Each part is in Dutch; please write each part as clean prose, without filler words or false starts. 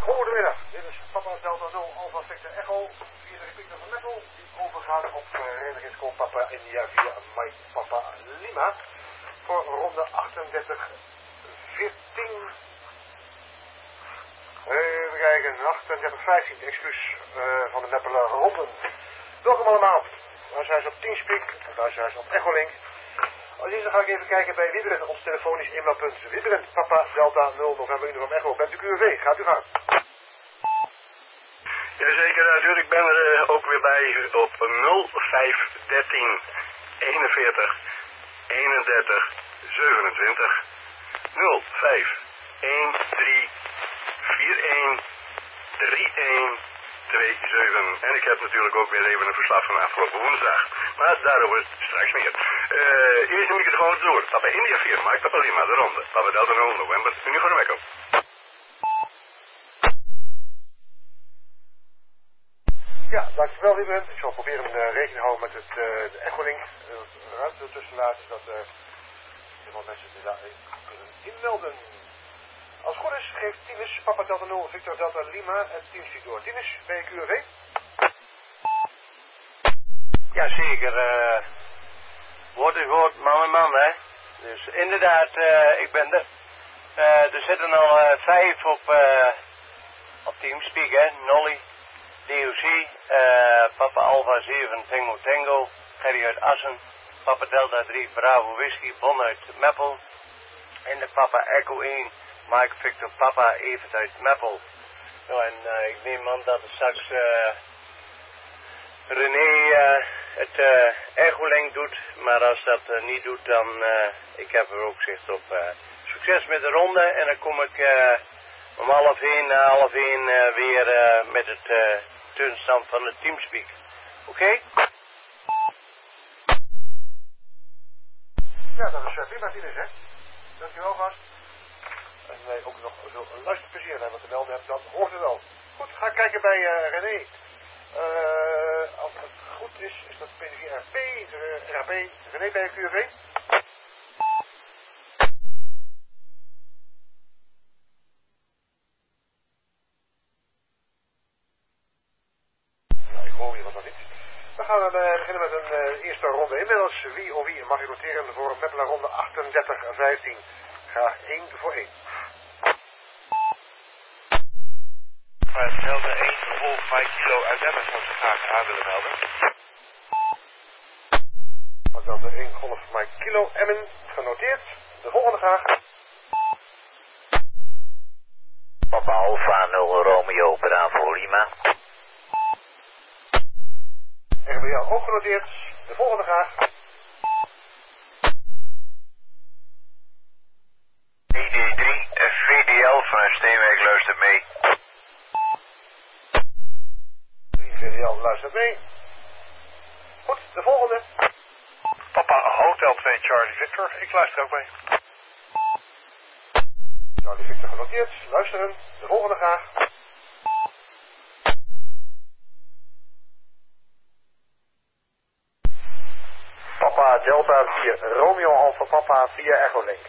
Goedemiddag, dit is Papa Delta 0 Alpha Victor Echo, via de repeater van Metal, die overgaat op Renegade Papa India via Mike Papa Lima, voor ronde 38, 14, even kijken, 38, 15, excuus van de Meppelen ronden. Welkom allemaal, daar zijn ze op Teamspeak, daar zijn ze op Echolink. Als eerste ga ik even kijken bij Wieberen, ons telefonisch inmeldpunt. Wieberen, Papa Delta 0 November Uniform Echo, bent u QRV, gaat u gaan. Jazeker, natuurlijk. Ik ben er ook weer bij op 0513 41 31 27 05 13 41 31 27. En ik heb natuurlijk ook weer even een verslag van afgelopen woensdag. Maar daarover straks meer. Eerst de microfoon door. Papa India 4, Mike Papa Lima, de ronde. Papa Delta 0 November Uniform Echo. Ja, dankjewel Wieberen. Ik zal proberen rekening houden met de Echolink. Ruimte tussen laten, zodat iemand mensen kunnen inmelden. Als het goed is, geeft Tinus Papa Delta 0 Victor Delta Lima en Teamspeak door. Tinus, ben je QRV? Jazeker, woord is woord, man en man, hè. Dus inderdaad, ik ben er. Er zitten al 5 op Teamspeak, hè. Nolly, DOC, Papa Alpha 7 Tango Tango, Gerry uit Assen, Papa Delta 3 Bravo Whisky, Bon uit Meppel. En de Papa Echo 1, Mike Victor Papa Evert uit Meppel. Nou, en ik neem aan dat het straks René het Echolink doet, maar als dat niet doet, dan ik heb er ook zicht op. Succes met de ronde en dan kom ik om half 1 weer met het turnstand van het Teamspeak. Oké? Ja, dat is prima Tinus, hè. Dankjewel gast. En wij ook nog zo een luisterplezier hebben te melden hebt, dan hoort u wel. Goed, ga kijken bij René. Als het goed is, is dat P4RP, RAP, René bij QRV. Ja, ik hoor je wat nog niet. We gaan beginnen met een eerste ronde. Inmiddels wie of wie mag ik noteren voor een Meppelen ronde 38-15. Graag 1 voor 1. Delta 1 vervolg 5 kilo uit Emmen zou ze graag aan willen melden. Delta 1 golf Mike Kilo Emmen, genoteerd. De volgende graag. Papa Alpha 0 Romeo Bravo Lima. En bij jou ook genoteerd. De volgende graag. ID3 VDL vanuit Steenwijk luistert mee. VDL luistert mee. Goed, de volgende. Papa Hotel 2 Charlie Victor, ik luister ook mee. Charlie Victor genoteerd. Luisteren. De volgende graag. Papa Delta 4 Romeo Alpha Papa via Echolink.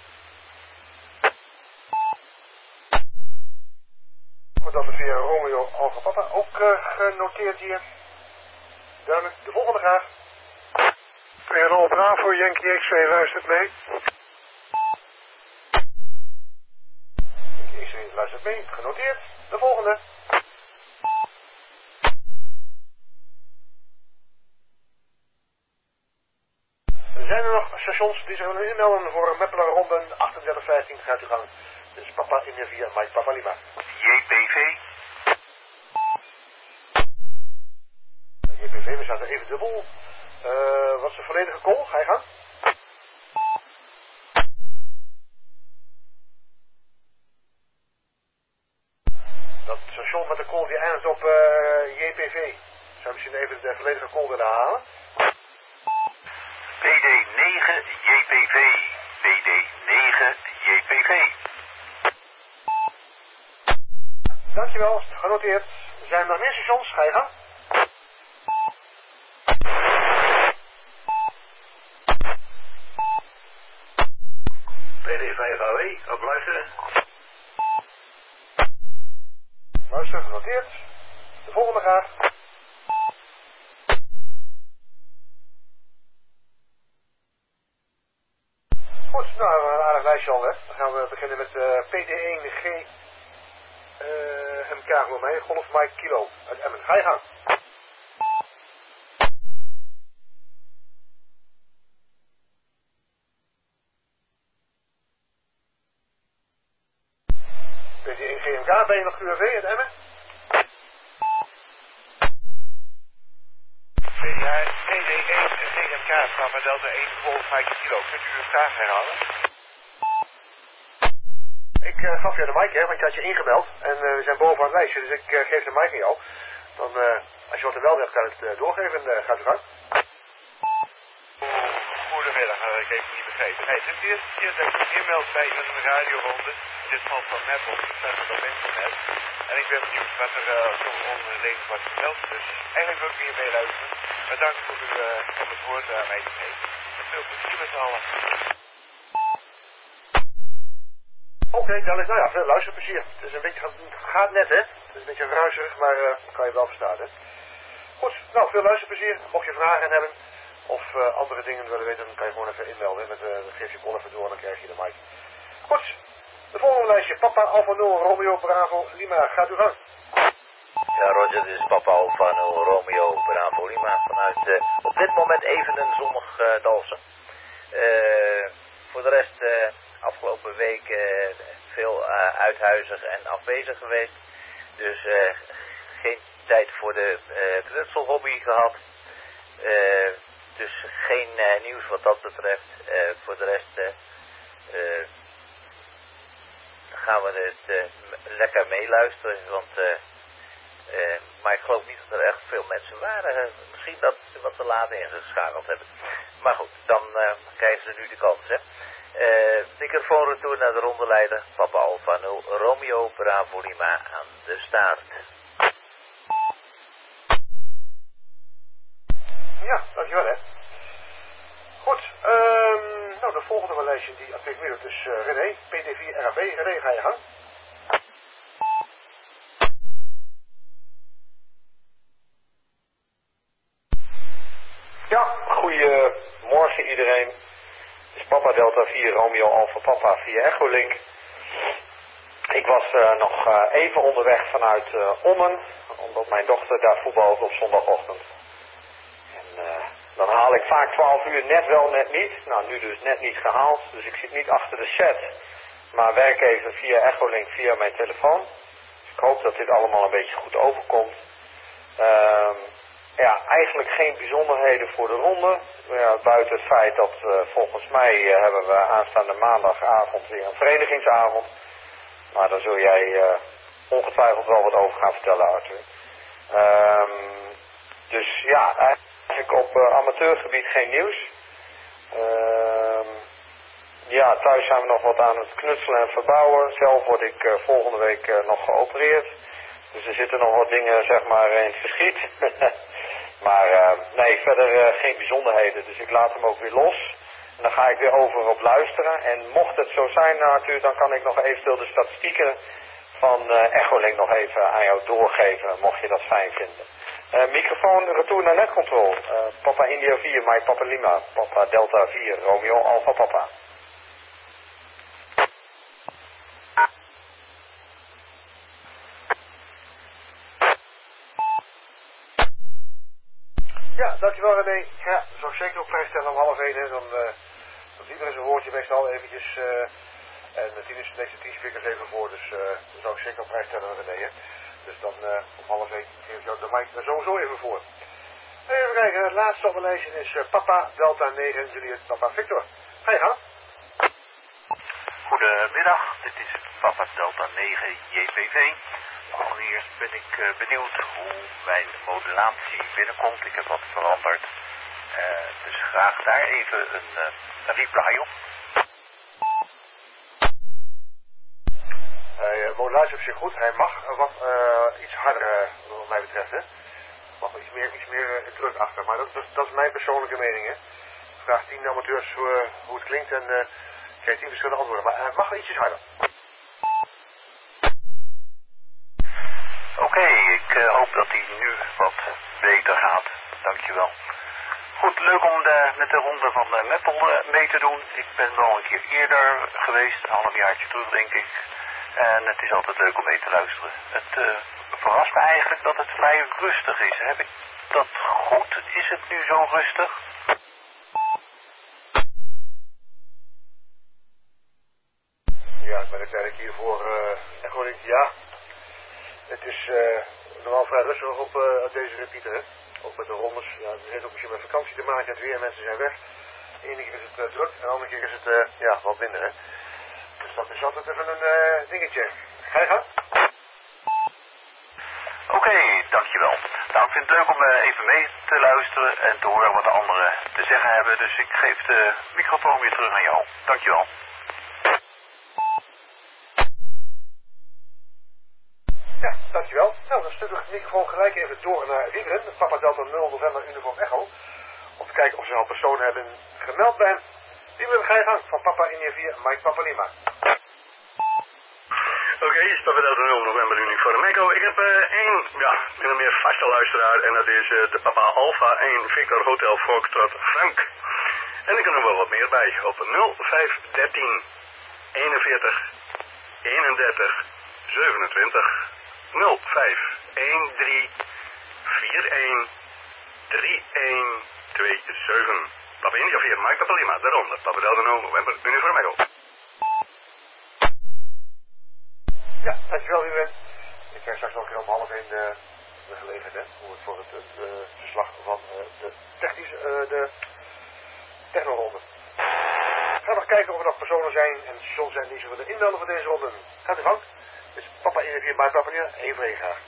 Delta 4 Romeo Alpha Papa ook genoteerd hier. Duidelijk. De volgende graag. PRO Bravo Yankee X-ray luistert mee. Yankee X-ray luistert mee. Genoteerd. De volgende. Zijn er nog stations die zich willen inmelden voor Meppelen ronde 38-15? Gaat u gang. Dit is Papa India via Mike Papa Lima. JPV. JPV, we zaten even dubbel. Wat is de volledige call? Ga je gang? Dat station met de call die eindigt op JPV. Zou je misschien even de volledige call willen halen? PD9 JPV. PD9 JPV. Dankjewel, genoteerd. Zijn er nog meer stations? Ga je gang? PD5AW, op luisteren. Luister, genoteerd. De volgende graag. Goed, nou, een aardig lijstje al, hè. Dan gaan we beginnen met PT1G MK, geloof mij, Golf Mike Kilo uit Emmen. Ga je gang. PT1 GMK, ben je nog QRV uit Emmen? PD1 GMK, Papa Delta 1 Golf Mike Kilo. Kunt u uw vraag herhalen? Ik gaf je de mic, hè, want je had je ingemeld. En we zijn boven aan het lijstje, dus ik geef de mic aan jou. Dan, als je wat er wel hebt, kan ik het doorgeven. Gaat u gang. Goedemiddag, ik heb het niet begrepen. Nee, het is de eerste keer dat ik inmeld bij een radioronde. Dit valt van net op, het staat op internet. En ik ben benieuwd wat er zo onderling wordt verteld. Dus eigenlijk wil ik hier mee luisteren. Maar dank voor u om het woord aan mij te geven. En veel plezier met z'n allen. Oké, dan is, nou ja, veel luisterplezier. Het is een beetje, gaat net, hè. Het is een beetje ruizerig, maar kan je wel verstaan, hè. Goed, nou, veel luisterplezier. Mocht je vragen hebben of andere dingen willen weten, dan kan je gewoon even inmelden. Dan geef je call even door en dan krijg je de mic. Goed, de volgende lijstje. Papa Alfa 0, Romeo Bravo Lima. Gaat u gang. Ja, Roger, dit is Papa Alfa 0, Romeo Bravo Lima. Vanuit op dit moment even een zonnig Dalfsen. Voor de rest, afgelopen week veel uithuizig en afwezig geweest. Dus geen tijd voor de knutselhobby gehad. Dus geen nieuws wat dat betreft. Voor de rest gaan we het lekker meeluisteren. Want, maar ik geloof niet dat er echt veel mensen waren. Misschien dat ze wat te laat ingeschakeld hebben. Maar goed, dan krijgen ze nu de kans, hè. Microfoonretour naar de rondeleider. Papa Alfa 0, Romeo Bravo Lima aan de staart. Ja, dankjewel, hè. Goed, nou, de volgende lijstje die actief meer dus René, PT4 RAB. René, ga je gang. Ja, goedemorgen iedereen. Het is Papa Delta 4 Romeo Alpha Papa via Echolink. Ik was nog even onderweg vanuit Ommen, omdat mijn dochter daar voetbalt op zondagochtend. En dan haal ik vaak 12 uur net wel, net niet. Nou, nu dus net niet gehaald, dus ik zit niet achter de chat, maar werk even via Echolink via mijn telefoon. Dus ik hoop dat dit allemaal een beetje goed overkomt. Ja, eigenlijk geen bijzonderheden voor de ronde. Ja, buiten het feit dat volgens mij hebben we aanstaande maandagavond weer een verenigingsavond. Maar daar zul jij ongetwijfeld wel wat over gaan vertellen, Arthur. Dus ja, eigenlijk op amateurgebied geen nieuws. Ja, thuis zijn we nog wat aan het knutselen en verbouwen. Zelf word ik volgende week nog geopereerd. Dus er zitten nog wat dingen, zeg maar, in het verschiet. Maar nee, verder geen bijzonderheden. Dus ik laat hem ook weer los. En dan ga ik weer over op luisteren. En mocht het zo zijn, Arthur, dan kan ik nog eventueel de statistieken van Echolink nog even aan jou doorgeven, mocht je dat fijn vinden. Microfoon, retour naar netcontrol. Papa India 4, Mike Papa Lima. Papa Delta 4, Romeo Alpha Papa. Ja, dankjewel René. Ja, dat zou ik zeker op prijs stellen om 12:30. Dan doet iedereen zijn woordje meestal eventjes. En 10 is de next 10 speakers even voor. Dus dat zou ik zeker op prijs stellen René. Hè. Dus dan om 12:30 geef ik jou de mic er sowieso even voor. Even kijken, het laatste op mijn lijstje is Papa Delta 9 Juliet Papa Victor. Ga je gang. Goedemiddag, dit is Papa Delta 9 JPV. Allereerst ben ik benieuwd hoe mijn modulatie binnenkomt. Ik heb wat veranderd. Dus graag daar even een reply op. Modulatie op zich goed. Hij mag wat iets harder, wat mij betreft. Hè. Mag iets meer druk achter. Maar dat is mijn persoonlijke mening. Hè. Vraag 10 amateurs hoe het klinkt en krijg 10 verschillende antwoorden. Maar hij mag ietsjes harder. Oké, ik hoop dat hij nu wat beter gaat. Dankjewel. Goed, leuk om met de ronde van Meppel mee te doen. Ik ben wel een keer eerder geweest, een halfjaartje terug denk ik. En het is altijd leuk om mee te luisteren. Het verrast me eigenlijk dat het vrij rustig is. Heb ik dat goed? Is het nu zo rustig? Ja, ben ik eigenlijk hier voor Echolink. Ja, het is nogal vrij rustig op deze repeater, hè. Ook met de rondes. Ja, het heeft ook misschien met vakantie te maken. Het weer, mensen zijn weg. De ene keer is het druk en de andere keer is het ja, wat minder, hè. Dus dat is altijd even een dingetje. Ga je gang? Oké, dankjewel. Nou, ik vind het leuk om even mee te luisteren en te horen wat de anderen te zeggen hebben. Dus ik geef de microfoon weer terug aan jou. Dankjewel. Ja, dankjewel. Nou, dan stuur ik de microfoon gelijk even door naar Riederen, Papa Delta 0 November Uniform Echo. Om te kijken of ze al personen hebben gemeld bij hem. Riederen, ga je gang van Papa India 4 Mike Papa Lima. Oké, hier is Papa Delta 0 November Uniform Echo. Ik heb één, ja, min of meer vaste luisteraar en dat is de Papa Alpha 1 Victor Hotel Foxtrot Frank. En ik kan er wel wat meer bij op 0513 41 31 27 0513 41 3127. Papa India 4 Mike Papa Lima, daaronder Papa Delta 0 November Uniform Echo. Ja, dankjewel Riederen. Ik krijg straks nog een keer om 12:30 de gelegenheid, hè, hoe het voor het verslag van de technoronde. Ga nog kijken of er nog personen zijn en stations zijn die zich willen inmelden voor deze ronde. Gaat u gang. Dus Papa 1 4 bij Papa Lima, even heen graag.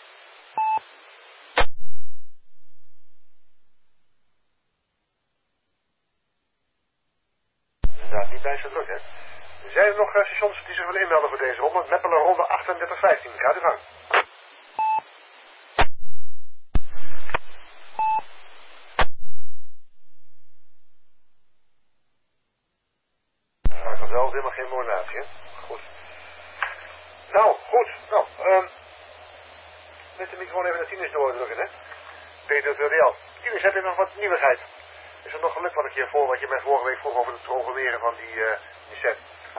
Inderdaad, niet bij zo druk, hè. Zijn er nog stations die zich willen inmelden voor deze ronde? Meppelen ronde 3815. Gaat u gang. Maar vanzelf helemaal geen moordenatie, hè. Goed. Nou, goed. Nou, met de microfoon even naar Tinus doordrukken, hè. Peter Turdial. Tinus, heb je nog wat nieuwigheid? Is er nog geluk wat ik je voor, wat je mij vorige week vroeg over het programmeren van die set?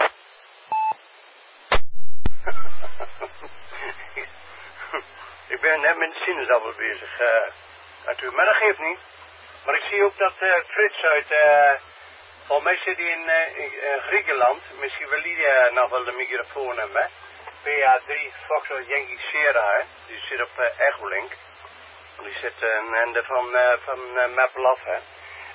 Ik ben net met de sinaasappel bezig, natuurlijk. Maar dat geeft niet. Maar ik zie ook dat Frits uit, volgens mij zit hij in Griekenland. Misschien wil Lydia nog wel de microfoon hebben, hè. PA3 Foxtrot Yankee Sierra, hè. Die zit op Echolink. Die zit een einde van Meppel af, hè.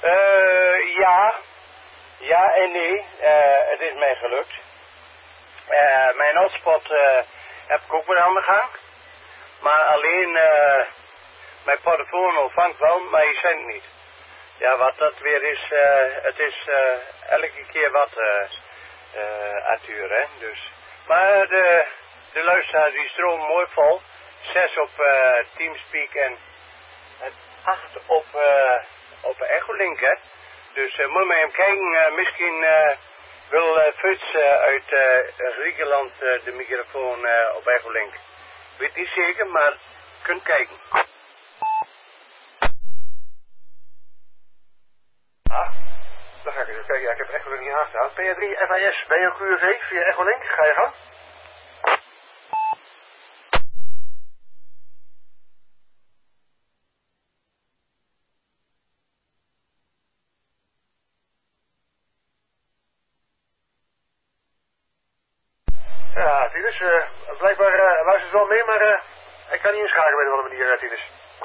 Ja en nee. Het is mij gelukt. Mijn hotspot heb ik ook weer aan de gang. Maar alleen mijn portofoon vangt wel, maar je zendt niet. Ja, wat dat weer is, het is elke keer wat Arthur, hè. Dus. Maar de luisteraars die stromen mooi vol. 6 op Teamspeak en 8 op Echolink, hè. Dus moet je hem kijken, misschien wil Frits uit Griekenland de microfoon op Echolink. Ik weet niet zeker, maar kunt kijken. Ah, dan ga ik eens kijken. Ja, ik heb Echolink niet aanstaan. PA3 FIS, BOQV via Echolink. Ga je gang. Ja, Tinus, blijkbaar luistert wel mee, maar ik kan niet inschakelen op een andere manier, Tinus.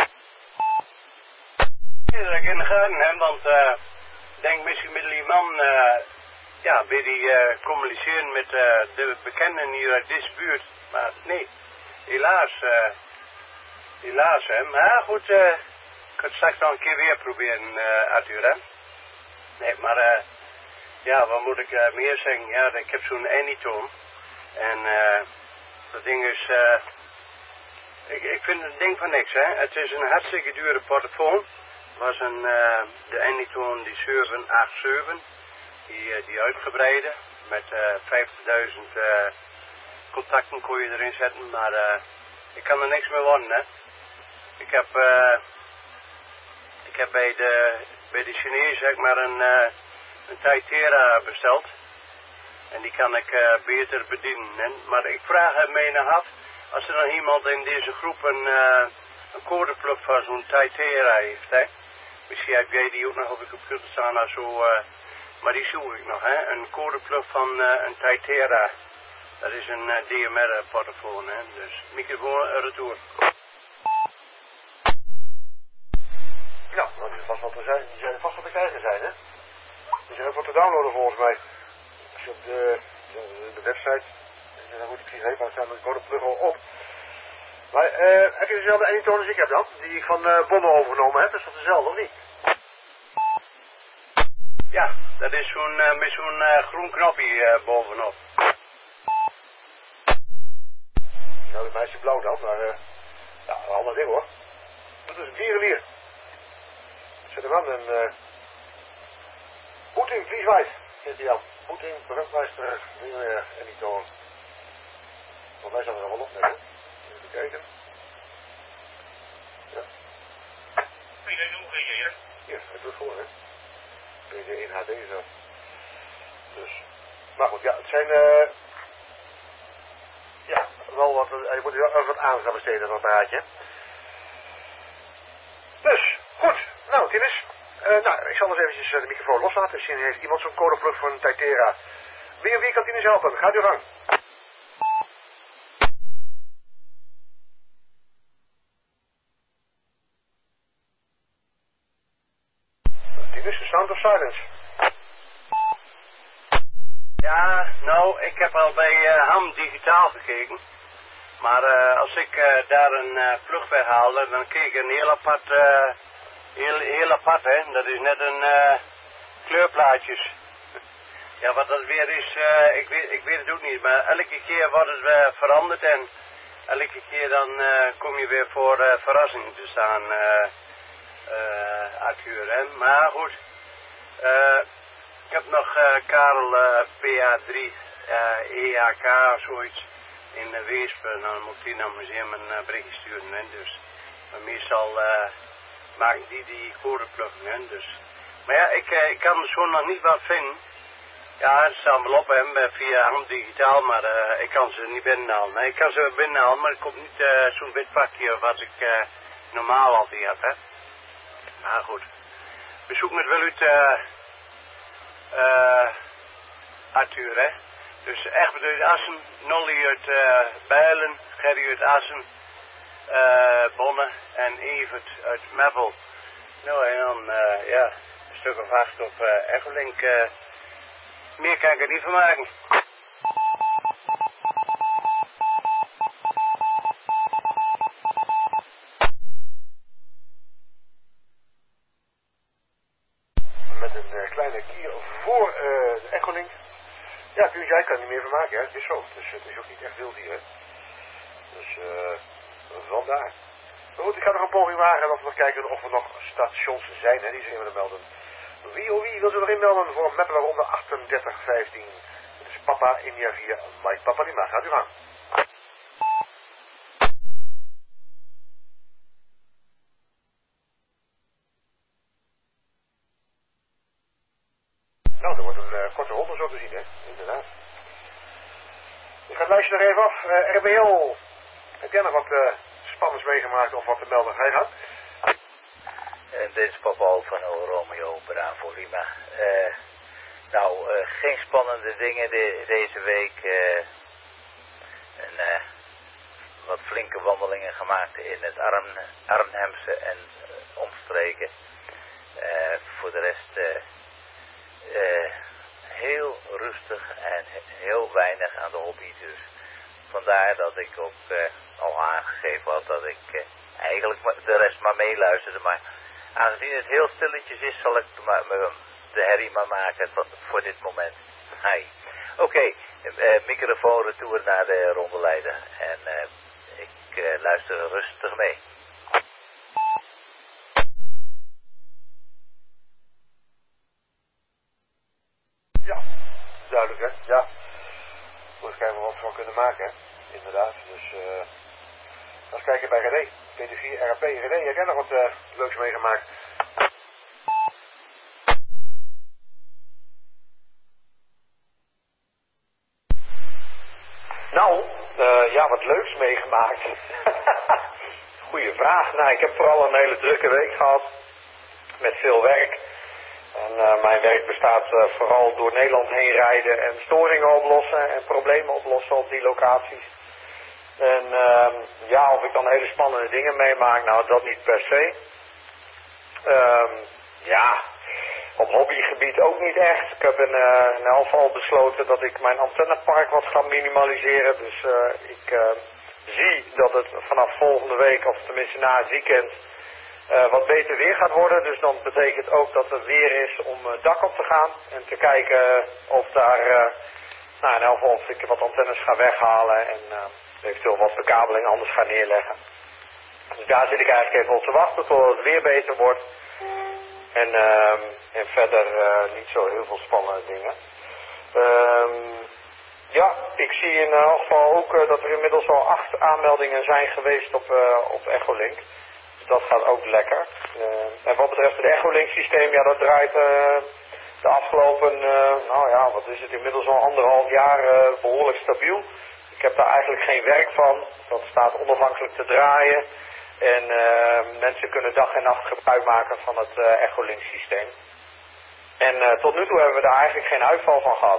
Dat ik in de gaten heb, want ik denk misschien met die man, ja, wil hij communiceren met de bekenden hier uit deze buurt. Maar nee, helaas, hè. Maar goed, ik kan het straks nog een keer weer proberen, Arthur, hè. Nee, maar ja, wat moet ik meer zeggen? Ja, ik heb zo'n Anytone. En dat ding is, ik vind het ding van niks, hè. Het is een hartstikke dure portofoon. Was de Anytone die 787, die uitgebreide. Met 50.000 contacten kon je erin zetten, maar Ik kan er niks meer worden, hè. Ik heb bij de Chinees zeg maar een Taitera besteld. En die kan ik beter bedienen. Hè? Maar ik vraag mij nog af, als er nog iemand in deze groep een codeplug van zo'n Taitera heeft, hè. Misschien heb jij die ook nog op de computer staan of zo, maar die zoek ik nog, hè. Een codeplug van een Taitera. Dat is een DMR-portofoon, hè. Dus microfoon retour. Ja, nou, die vast wel te zijn. Die zijn vast wel te krijgen zijn, hè? Die zijn ook wat te downloaden volgens mij. Als je op de website, dan moet ik hier even, staan met de codeplug al op. Maar heb je dezelfde eentoon als ik heb dan? Die ik van Bonne overgenomen heb, is dat dezelfde of niet? Ja, dat is zo'n met zo'n groen knopje bovenop. Nou, dat meisje blauw dan, maar ja, een ander ding hoor. Dat is een dierenlier. Zet hem aan en Poetin, vlieswijs, zit hij aan. Poetin, brugmeister, en die toon. Voor mij staat er allemaal op, hè? Even kijken. Ja. Ja, het doet gewoon, hè? PD1 HD zo. Dus. Maar goed, ja, het zijn ja, wel wat, je moet er wel wat aan gaan besteden, dat apparaatje. Dus, goed. Nou, Tinus. Nou, ik zal eens eventjes de microfoon loslaten. Misschien heeft iemand zo'n codeplug voor een Taitera. Wie kan Tinus helpen? Gaat u gang. Tinus, the sound of silence. Ja, nou, ik heb al bij Ham Digitaal gekeken. Maar als ik daar een plug weghaal, dan kreeg ik een heel apart, hè. Dat is net een kleurplaatjes. Ja, wat dat weer is, ik weet het ook niet. Maar elke keer wordt het veranderd en elke keer dan kom je weer voor verrassingen te staan, Arthur, hè. Maar goed, ik heb nog Karel PA3 EAK of zoiets in Weesp. Dan moet hij naar het museum een berichtje sturen, hè. Dus, maar meestal maken die codepluggen, hè. Dus. Maar ja, ik kan er zo nog niet wat vinden. Ja, het staan wel op hem via Ham Digitaal, maar ik kan ze niet binnenhalen. Nee, ik kan ze binnenhalen, maar ik kom niet zo'n wit pakje wat ik normaal altijd heb, hè. Maar goed. Bezoek met Wilut Arthur, hè. Dus echt uit Assen, Nolly uit Bijlen, Gerry uit Assen, Bonne en Evert uit Meppel. Nou en dan, ja, een stuk of 8 op Echolink. Meer kan ik er niet van maken. Met een kleine kier voor de Echolink. Ja, natuurlijk, jij kan er niet meer van maken, hè. Het is zo. Dus het is ook niet echt wild hier, hè. Dus vandaar. Maar goed, ik ga nog een poging wagen en nog kijken of er nog stations zijn, hè. Die zullen we er melden. Wie wil ze erin melden voor Meppelen ronde 3815? Het is Papa India 4, Mike Papa Lima. Gaat u gaan. Nou, er wordt een korte ronde zo te zien, hè. Inderdaad. Ik ga het lijstje nog even af. RBL. Heb jij nog wat spannends meegemaakt of wat te melden? Ga je gaan? En dit is Papa van Romeo Bravo Lima. Nou, geen spannende dingen deze week. Wat flinke wandelingen gemaakt in het Arnhemse en omstreken. Voor de rest heel rustig en heel weinig aan de hobby. Dus vandaar dat ik ook al aangegeven had dat ik eigenlijk de rest maar meeluisterde. Maar aangezien het heel stilletjes is, zal ik de herrie maar maken voor dit moment. Hi. Oké, microfoon retour naar de rondeleider. En ik luister rustig mee. Ja, duidelijk, hè. Ja. Moet ik kijken wat we van kunnen maken, hè. Inderdaad. Dus eens kijken bij René. PD4 RAP. René, heb jij nog wat leuks meegemaakt? Nou, ja, wat leuks meegemaakt. Goeie vraag. Nou, ik heb vooral een hele drukke week gehad. Met veel werk. En mijn werk bestaat vooral door Nederland heen rijden en storingen oplossen en problemen oplossen op die locaties. En ja, of ik dan hele spannende dingen meemaak, nou dat niet per se. Ja, op hobbygebied ook niet echt. Ik heb in elk geval besloten dat ik mijn antennepark wat ga minimaliseren. Dus ik zie dat het vanaf volgende week, of tenminste na het weekend, wat beter weer gaat worden. Dus dan betekent ook dat er weer is om het dak op te gaan. En te kijken of daar, nou in elk geval of ik wat antennes ga weghalen. En eventueel wat bekabeling anders ga neerleggen. Dus daar zit ik eigenlijk even op te wachten tot het weer beter wordt. En verder niet zo heel veel spannende dingen. Ja, ik zie in elk geval ook dat er inmiddels al 8 aanmeldingen zijn geweest op Echolink. Dus dat gaat ook lekker. En wat betreft het Echolink systeem, ja dat draait de afgelopen, nou ja, wat is het, inmiddels al 1,5 jaar behoorlijk stabiel. Ik heb daar eigenlijk geen werk van. Dat staat onafhankelijk te draaien. En mensen kunnen dag en nacht gebruik maken van het Echolink systeem. En tot nu toe hebben we daar eigenlijk geen uitval van gehad.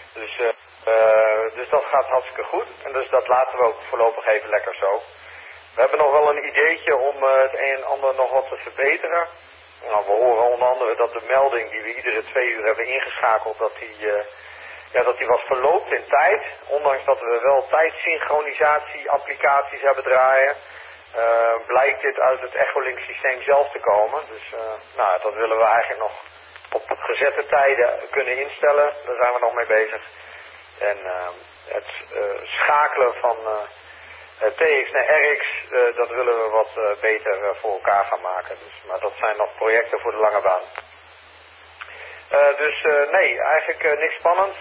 Dus dat gaat hartstikke goed. En dus dat laten we ook voorlopig even lekker zo. We hebben nog wel een ideetje om het een en ander nog wat te verbeteren. Nou, we horen onder andere dat de melding die we iedere 2 uur hebben ingeschakeld, dat die wat verloopt in tijd. Ondanks dat we wel tijdsynchronisatie applicaties hebben draaien, blijkt dit uit het Echolink systeem zelf te komen. Dus nou, dat willen we eigenlijk nog op gezette tijden kunnen instellen. Daar zijn we nog mee bezig. En het schakelen van TX naar RX, dat willen we wat beter voor elkaar gaan maken. Dus, maar dat zijn nog projecten voor de lange baan. Nee, eigenlijk niks spannends.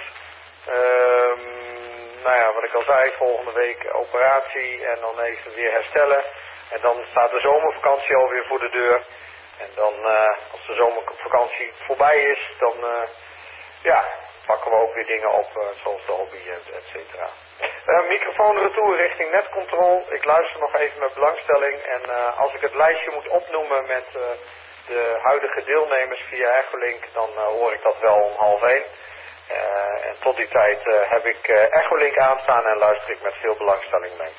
Nou ja, wat ik al zei, volgende week operatie en dan even weer herstellen. En dan staat de zomervakantie alweer voor de deur. En dan, als de zomervakantie voorbij is, dan pakken we ook weer dingen op, zoals de hobby, et cetera. Microfoon retour richting netcontrol. Ik luister nog even met belangstelling. En als ik het lijstje moet opnoemen met de huidige deelnemers via Echolink, dan hoor ik dat wel om 12:30. En tot die tijd heb ik Echolink aanstaan en luister ik met veel belangstelling mee.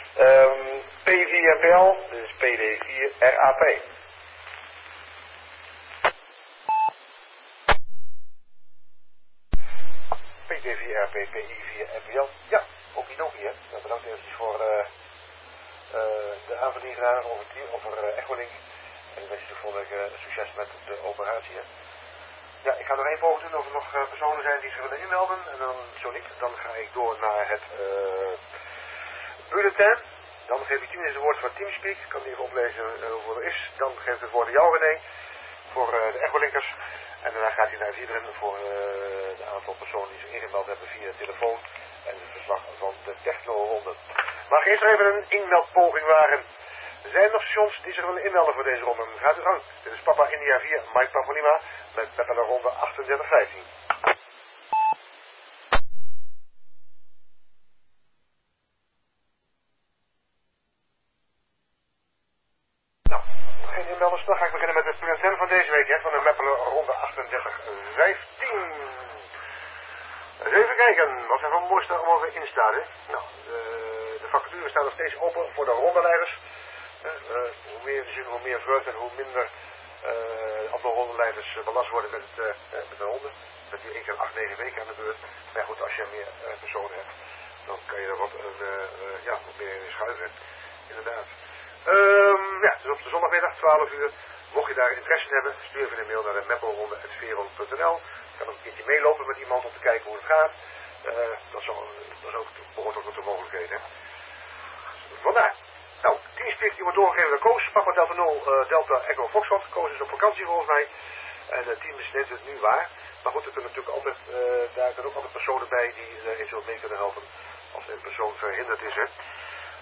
P4NPL, dus PD4 RAP. PD4RP, PI4NPL. Ja, okidoki, hè. Nou, bedankt eventjes voor de aanvulling die gedaan over Echolink. En ik wens je volgende week succes met de operatie, hè. Ja, ik ga nog één poging doen of er nog personen zijn die zich willen inmelden. En dan, zo niet, dan ga ik door naar het bulletin. Dan geef ik 10 minuten het woord voor Teamspeak. Ik kan even oplezen hoeveel er is. Dan geef ik het woord aan jou, René, voor de Echolinkers. En daarna gaat hij naar Viederen voor de aantal personen die zich ingemeld hebben via de telefoon. En het verslag van de techno-ronde. Mag eerst even een inmeldpoging wagen. Zijn er nog stations die zich willen inmelden voor deze ronde? Gaat u gang. Dit is Papa India 4, Mike Papa Lima, met de ronde 38-15. Nou, geen inmelders. Dan ga ik beginnen met het punt van deze week, hè, van de Meppelen ronde 38-15. Even kijken, wat er van moois er allemaal weer in staat, hè. Nou, de vacatures staan nog steeds open voor de rondeleiders. Hoe meer er zit, hoe meer vreugde en hoe minder andere rondeleiders belast worden met de honden. Dat je 1 keer 8-9 weken aan de beurt. Maar goed, als je meer personen hebt, dan kan je er wat meer in schuiven. Inderdaad. Ja, dus op de zondagmiddag, 12 uur. Mocht je daar interesse in hebben, stuur even een mail naar de meppelronde@veron.nl. Je kan ook een keertje meelopen met iemand om te kijken hoe het gaat. Dat behoort ook tot de mogelijkheden. Vandaar. Nou, Teamspeak die wordt doorgegeven naar Koos. Papa Delta 0, Delta Echo Foxtrot. Koos is op vakantie volgens mij. En het team is het nu waar. Maar goed, er kunnen natuurlijk altijd, daar kunnen ook altijd personen bij die eventueel mee kunnen helpen. Als een persoon verhinderd is, hè.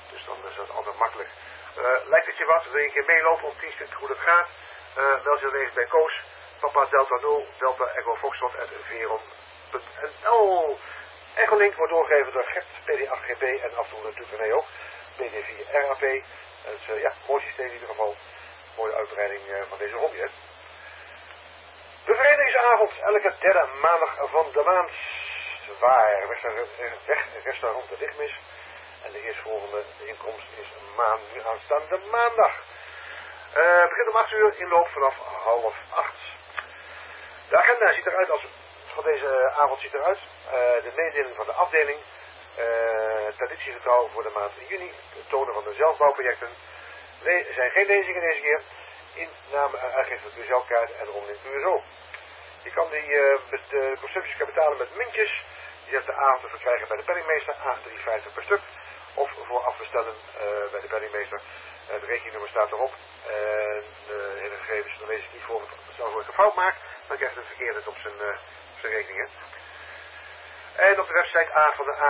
Dus dan is dat altijd makkelijk. Lijkt het je wat? Wil je een keer meelopen om 10 stuk hoe dat gaat? Meld je dan even bij Koos. Papa Delta 0, Delta Echo Foxtrot @veron.nl. Echolink wordt doorgegeven door Gert, PD8GP en af en toe natuurlijk René ook. PD4RAP. Het is mooi systeem in ieder geval. Mooie uitbreiding van deze hobby, hè. Bevrijdingsavond, elke derde maandag van de maand. Waar wegrestaurant de Lichtmis. En de eerstvolgende inkomst is nu aanstaande maandag. Het begint om 8 uur, inloop vanaf 7:30. De agenda ziet eruit als van deze avond ziet eruit. De mededeling van de afdeling. Traditiegetrouw voor de maand juni. Het tonen van de zelfbouwprojecten. Er zijn geen lezingen deze keer. Inname en uitgifte van zelfkaart en rond in QSO. Je kan die met de consumpties betalen met muntjes. Die zijn de avond te verkrijgen bij de penningmeester. A3,50 per stuk. Of voor afbestellen bij de penningmeester. Het rekeningnummer staat erop. En hele gegevens, dan lees ik niet voor. Zelfs als ik een fout maak, dan krijgt het verkeerd op zijn rekeningen. En op de website van de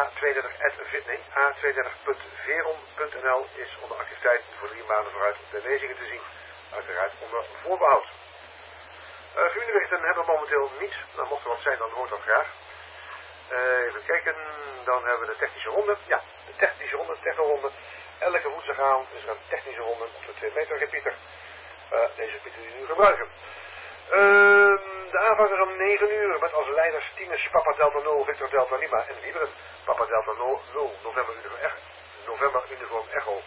A32.veron.nl is onder activiteiten voor 3 maanden vooruit de lezingen te zien. Uiteraard onder voorbehoud. Familieberichten hebben we momenteel niet. Nou, mocht er wat zijn, dan hoort dat graag. Even kijken, dan hebben we de technische ronde. Ja, de technische ronde. Elke woensdagavond is er een technische ronde op de 2 meter repeater. Deze repeater die we nu gebruiken. De aanvanger om 9 uur met als leiders Tinus, Papa Delta 0, Victor Delta Lima en Wieberen. Papa Delta 0, November Uniform Echo.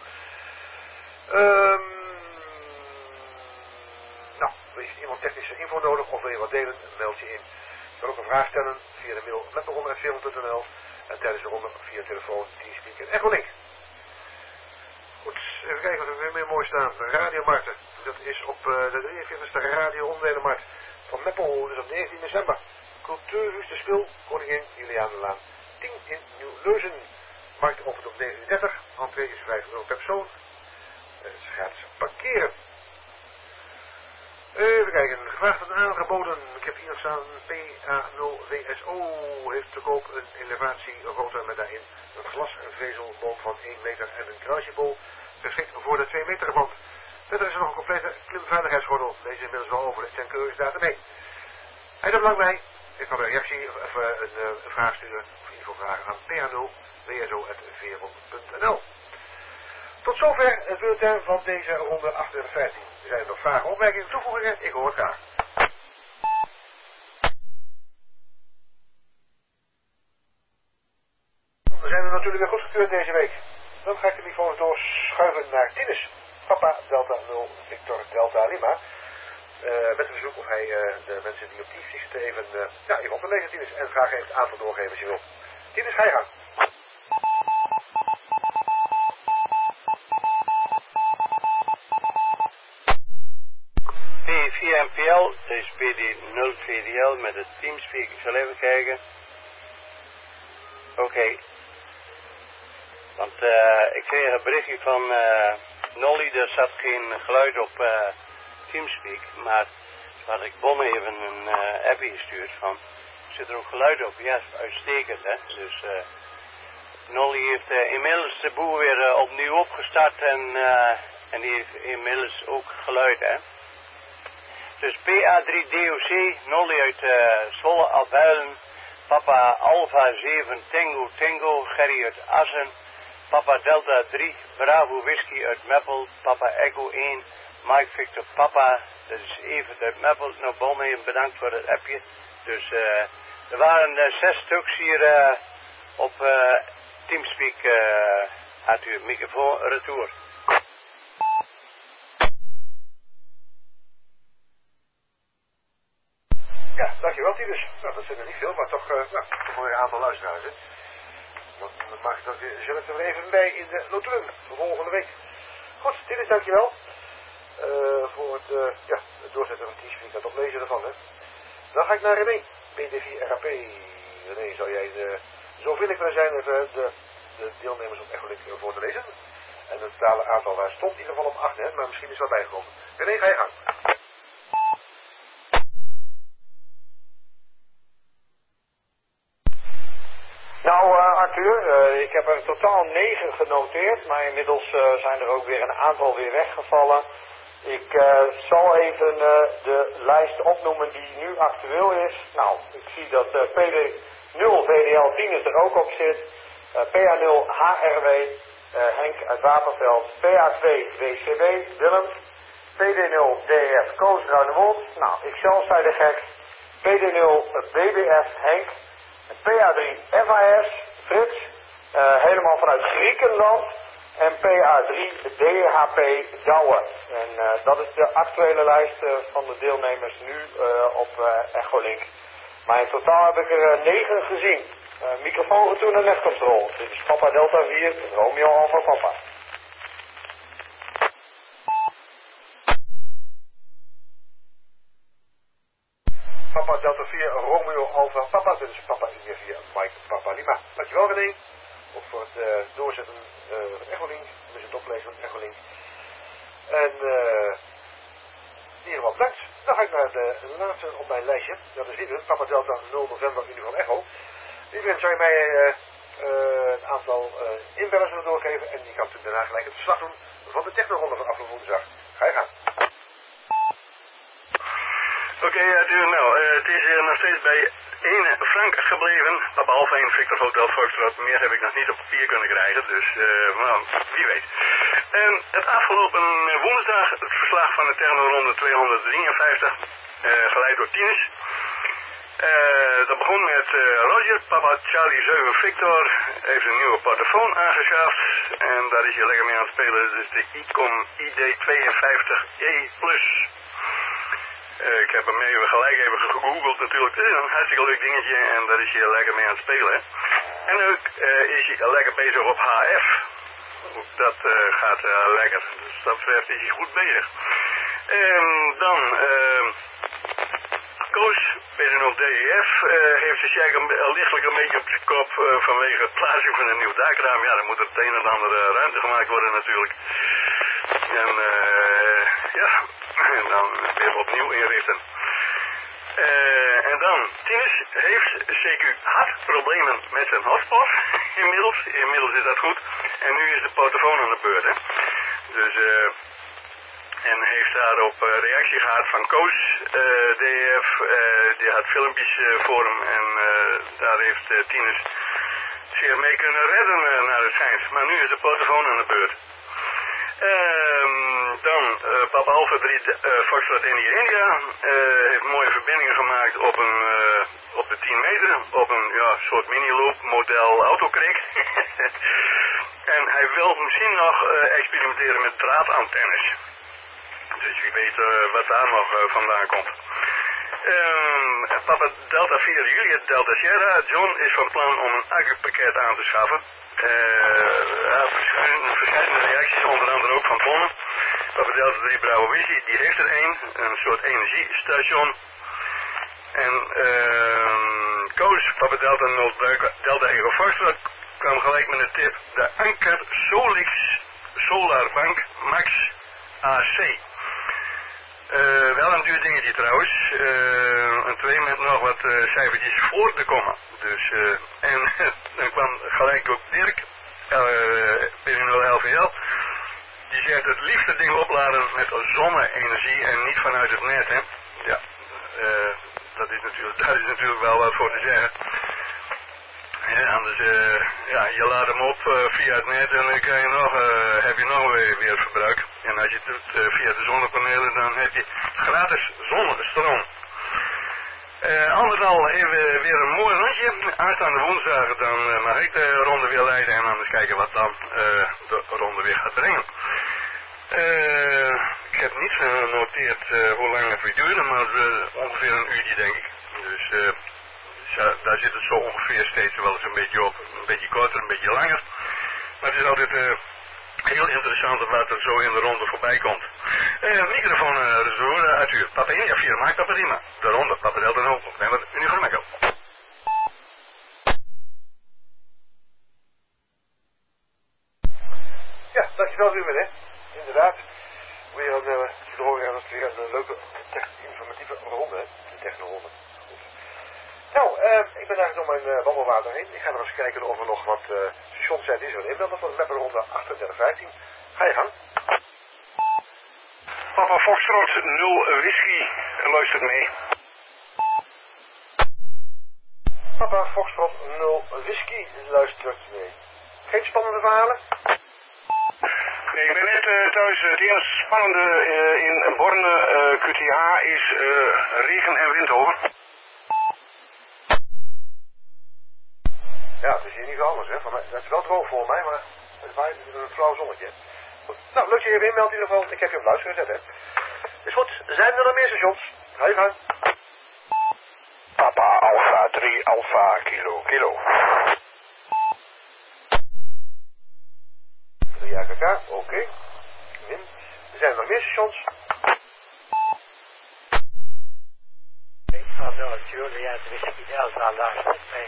Wil je iemand technische info nodig of wil je wat delen, meld je in. Je kan ook een vraag stellen via de mail metteronde@veron.nl en tijdens de ronde via telefoon, Teamspeak en Echolink. Goed, even kijken wat er weer meer mooi staan. Radiomarkten. Dat is op de 43e Radio Onderdelenmarkt van Meppel, dus op 19 december. Cultuurhuis de Spil, Koningin Julianenlaan 10 in Nieuw-Leuzen. Markt opent om 19:30. Entree is €5 per persoon. Het is gratis parkeren. Even kijken, gevraagd en aangeboden. Ik heb hier nog staan PA0WSO heeft te koop een elevatierotor met daarin een glasvezelboom van 1 meter en een kruisjebol geschikt voor de 2 meter band. Verder is er nog een complete klimveiligheidsgordel. Deze is inmiddels wel over, dus ten keuringsdatum mee. Hij heeft lang mij. Ik kan een reactie of een vraag sturen of info vragen aan PA0WSO@veron.nl. Tot zover het bulletin van deze ronde 38-15. Er zijn nog vragen, opmerkingen, toevoegingen? Ik hoor het graag. We zijn er natuurlijk weer goedgekeurd deze week. Dan ga ik de microfoon doorschuiven naar Tinus. Papa Delta 0 Victor Delta Lima. Met een verzoek of hij de mensen die op Teams zitten even op te lezen, Tinus. En graag even het aantal doorgeven als je wil. Tinus, ga je gang. P4MPL, dat is PD0VDL met het Teamspeak. Ik zal even kijken. Oké. Want ik kreeg een berichtje van Nolly, er zat geen geluid op Teamspeak. Maar toen had ik Bon even een appje gestuurd van, zit er ook geluid op? Ja, is uitstekend, hè. Dus Nolly heeft inmiddels de boel weer opnieuw opgestart en die heeft inmiddels ook geluid, hè. Dus PA3DOC, Nolly uit Zwolle, Albuilen, Papa Alpha 7 Tango Tango, Gerry uit Assen, Papa Delta 3, Bravo Whisky uit Meppel, Papa Echo 1, Mike Victor Papa, dat is Evert uit Meppel. Nou, Bon, bedankt voor het appje. Dus er waren 6 stuks hier op Teamspeak, had u het microfoon retour. Ja, dankjewel Tinus. Nou, dat zijn er niet veel, maar toch een mooi aantal luisteraars. Hè? Dat maakt dat we zullen er even bij in de notulen voor volgende week. Goed, Tinus, dankjewel. Voor het doorzetten van Teamspeak, het oplezen ervan. Hè. Dan ga ik naar René, PD4RAP. René, zou jij zo vriendelijk willen zijn even de deelnemers op Echolink voor te lezen? En het totale aantal daar stond in ieder geval op 8, hè, maar misschien is wat bijgekomen. René, ga je gang. Nou, Arthur. Ik heb er totaal 9 genoteerd, maar inmiddels zijn er ook weer een aantal weer weggevallen. Ik zal even de lijst opnoemen die nu actueel is. Nou, ik zie dat PD0 VDL10 er ook op zit. PA0 HRW, Henk uit Wapenveld. PA2 WCW, Willem. PD0 DF Koos Ruinewold. Nou, ikzelf zei de gek. PD0 BBF Henk. PA3 FAS Frits. Helemaal vanuit Griekenland. En PA3 DHP Douwe. En dat is de actuele lijst van de deelnemers nu op Echolink. Maar in totaal heb ik er 9 gezien. Microfoon retour naar netcontrol. Dit is Papa Delta 4, Romeo Alpha Papa. Papa Delta 4, Romeo Alpha Papa. Dit is Papa India 4, Mike Papa Lima. Dankjewel René. Ook voor het doorzetten van Echolink. Dus het oplezen van Echolink. En in ieder geval bedankt. Dan ga ik naar de laatste op mijn lijstje. Dat is Wiebe, Papa Delta 0 November Uniform Echo. Wiebe, zou je mij een aantal inbellers willen doorgeven? En die kan natuurlijk daarna gelijk het verslag doen van de technoronde van afgelopen woensdag. Ga je gaan. Oké, het is nog steeds bij 1 Frank gebleven. Papa Alpha 1 Victor Hotel Foxtrot. Meer heb ik nog niet op papier kunnen krijgen, dus wie weet. Het afgelopen woensdag het verslag van de technoronde 253, geleid door Tinus. Dat begon met Roger, Papa Charlie 7 Victor, heeft een nieuwe portofoon aangeschaft. En daar is hij lekker mee aan het spelen, dus de Icom ID52E+. Ik heb hem gelijk even gegoogeld natuurlijk. Het is een hartstikke leuk dingetje en daar is hij lekker mee aan het spelen. En ook is hij lekker bezig op HF. Dat gaat lekker. Dus dat betreft is hij goed bezig. En dan Koos, PD0DEF, heeft de check lichtelijk een beetje op zijn kop vanwege het plaatsing van een nieuw dakraam. Ja, dan moet er het een en ander ruimte gemaakt worden natuurlijk. En en dan weer opnieuw inrichten. En dan, Tinus heeft CQ hartproblemen met zijn hotspot. Inmiddels is dat goed. En nu is de portofoon aan de beurt, hè. Dus, en heeft daarop reactie gehad van Koos, DF, die had filmpjes voor hem. En daar heeft Tinus zeer mee kunnen redden naar het schijnt. Maar nu is de portofoon aan de beurt. Dan Papa Alpha 3 Foxtrot India heeft mooie verbindingen gemaakt op de 10 meter, op een soort mini-loop model autokrik. En hij wil misschien nog experimenteren met draadantennes. Dus wie weet wat daar nog vandaan komt. Papa Delta 4 Juliet Delta Sierra, John is van plan om een accupakket aan te schaffen. Verschillende reacties, onder andere ook van Bonne. Papa Delta 3 Bravo Visie, die heeft er een soort energiestation. En Koos, Papa Delta 0 Delta Echo Foxtrot, kwam gelijk met een tip. De Anker Solix Solarbank Max AC. Wel een duur dingetje trouwens. Een 2 met nog wat cijfertjes voor te komen. Dus, en dan kwam gelijk ook Dirk, PD0LVL. Die zegt het liefst het ding opladen met zonne-energie en niet vanuit het net, hè. Ja, daar is natuurlijk wel wat voor te zeggen. Ja, anders, je laat hem op via het net en dan kan je heb je nog weer verbruik. En als je het doet via de zonnepanelen, dan heb je gratis zonnestroom. Anders al even weer een mooi rondje. Aanstaande woensdag dan mag ik de ronde weer leiden en anders kijken wat dan de ronde weer gaat brengen. Ik heb niet genoteerd hoe lang het weer duurde, maar ongeveer een uurtje denk ik. Dus daar zit het zo ongeveer steeds wel eens een beetje op. Een beetje korter, een beetje langer. Maar het is altijd heel interessant wat er zo in de ronde voorbij komt. Microfoon Arthur. Papa India 4, maakt dat prima. De ronde, Papa Delta 0, November Uniform Echo. Ja, dankjewel Ruben, hè. Inderdaad. Weer een leuke, informatieve ronde, hè. De technoronde. Goed. Nou, ik ben eigenlijk door mijn wandelwater heen. Ik ga nog eens kijken of er nog wat stations zijn die zullen inbellen voor de webronde 3815. Ga je gang. Papa Foxtrot 0 whisky, luistert mee. Papa Foxtrot 0 whisky luistert mee. Geen spannende verhalen? Nee, ik ben net thuis. Het enige spannende in Borne QTH is regen en wind hoor. Ja, het is hier niet zo anders, hè. Van mij, het is wel droog voor mij, maar het waait een flauw zonnetje. Goed. Nou, leuk dat je even inmeldt in ieder geval. Ik heb je op luister gezet, hè. Is goed. Zijn er nog meer stations? Ga je gang. Papa Alpha 3 Alpha Kilo Kilo. 3 AKK, oké. Zijn er nog meer stations? Ik ga wel het Julia whisky Delta luistert mee.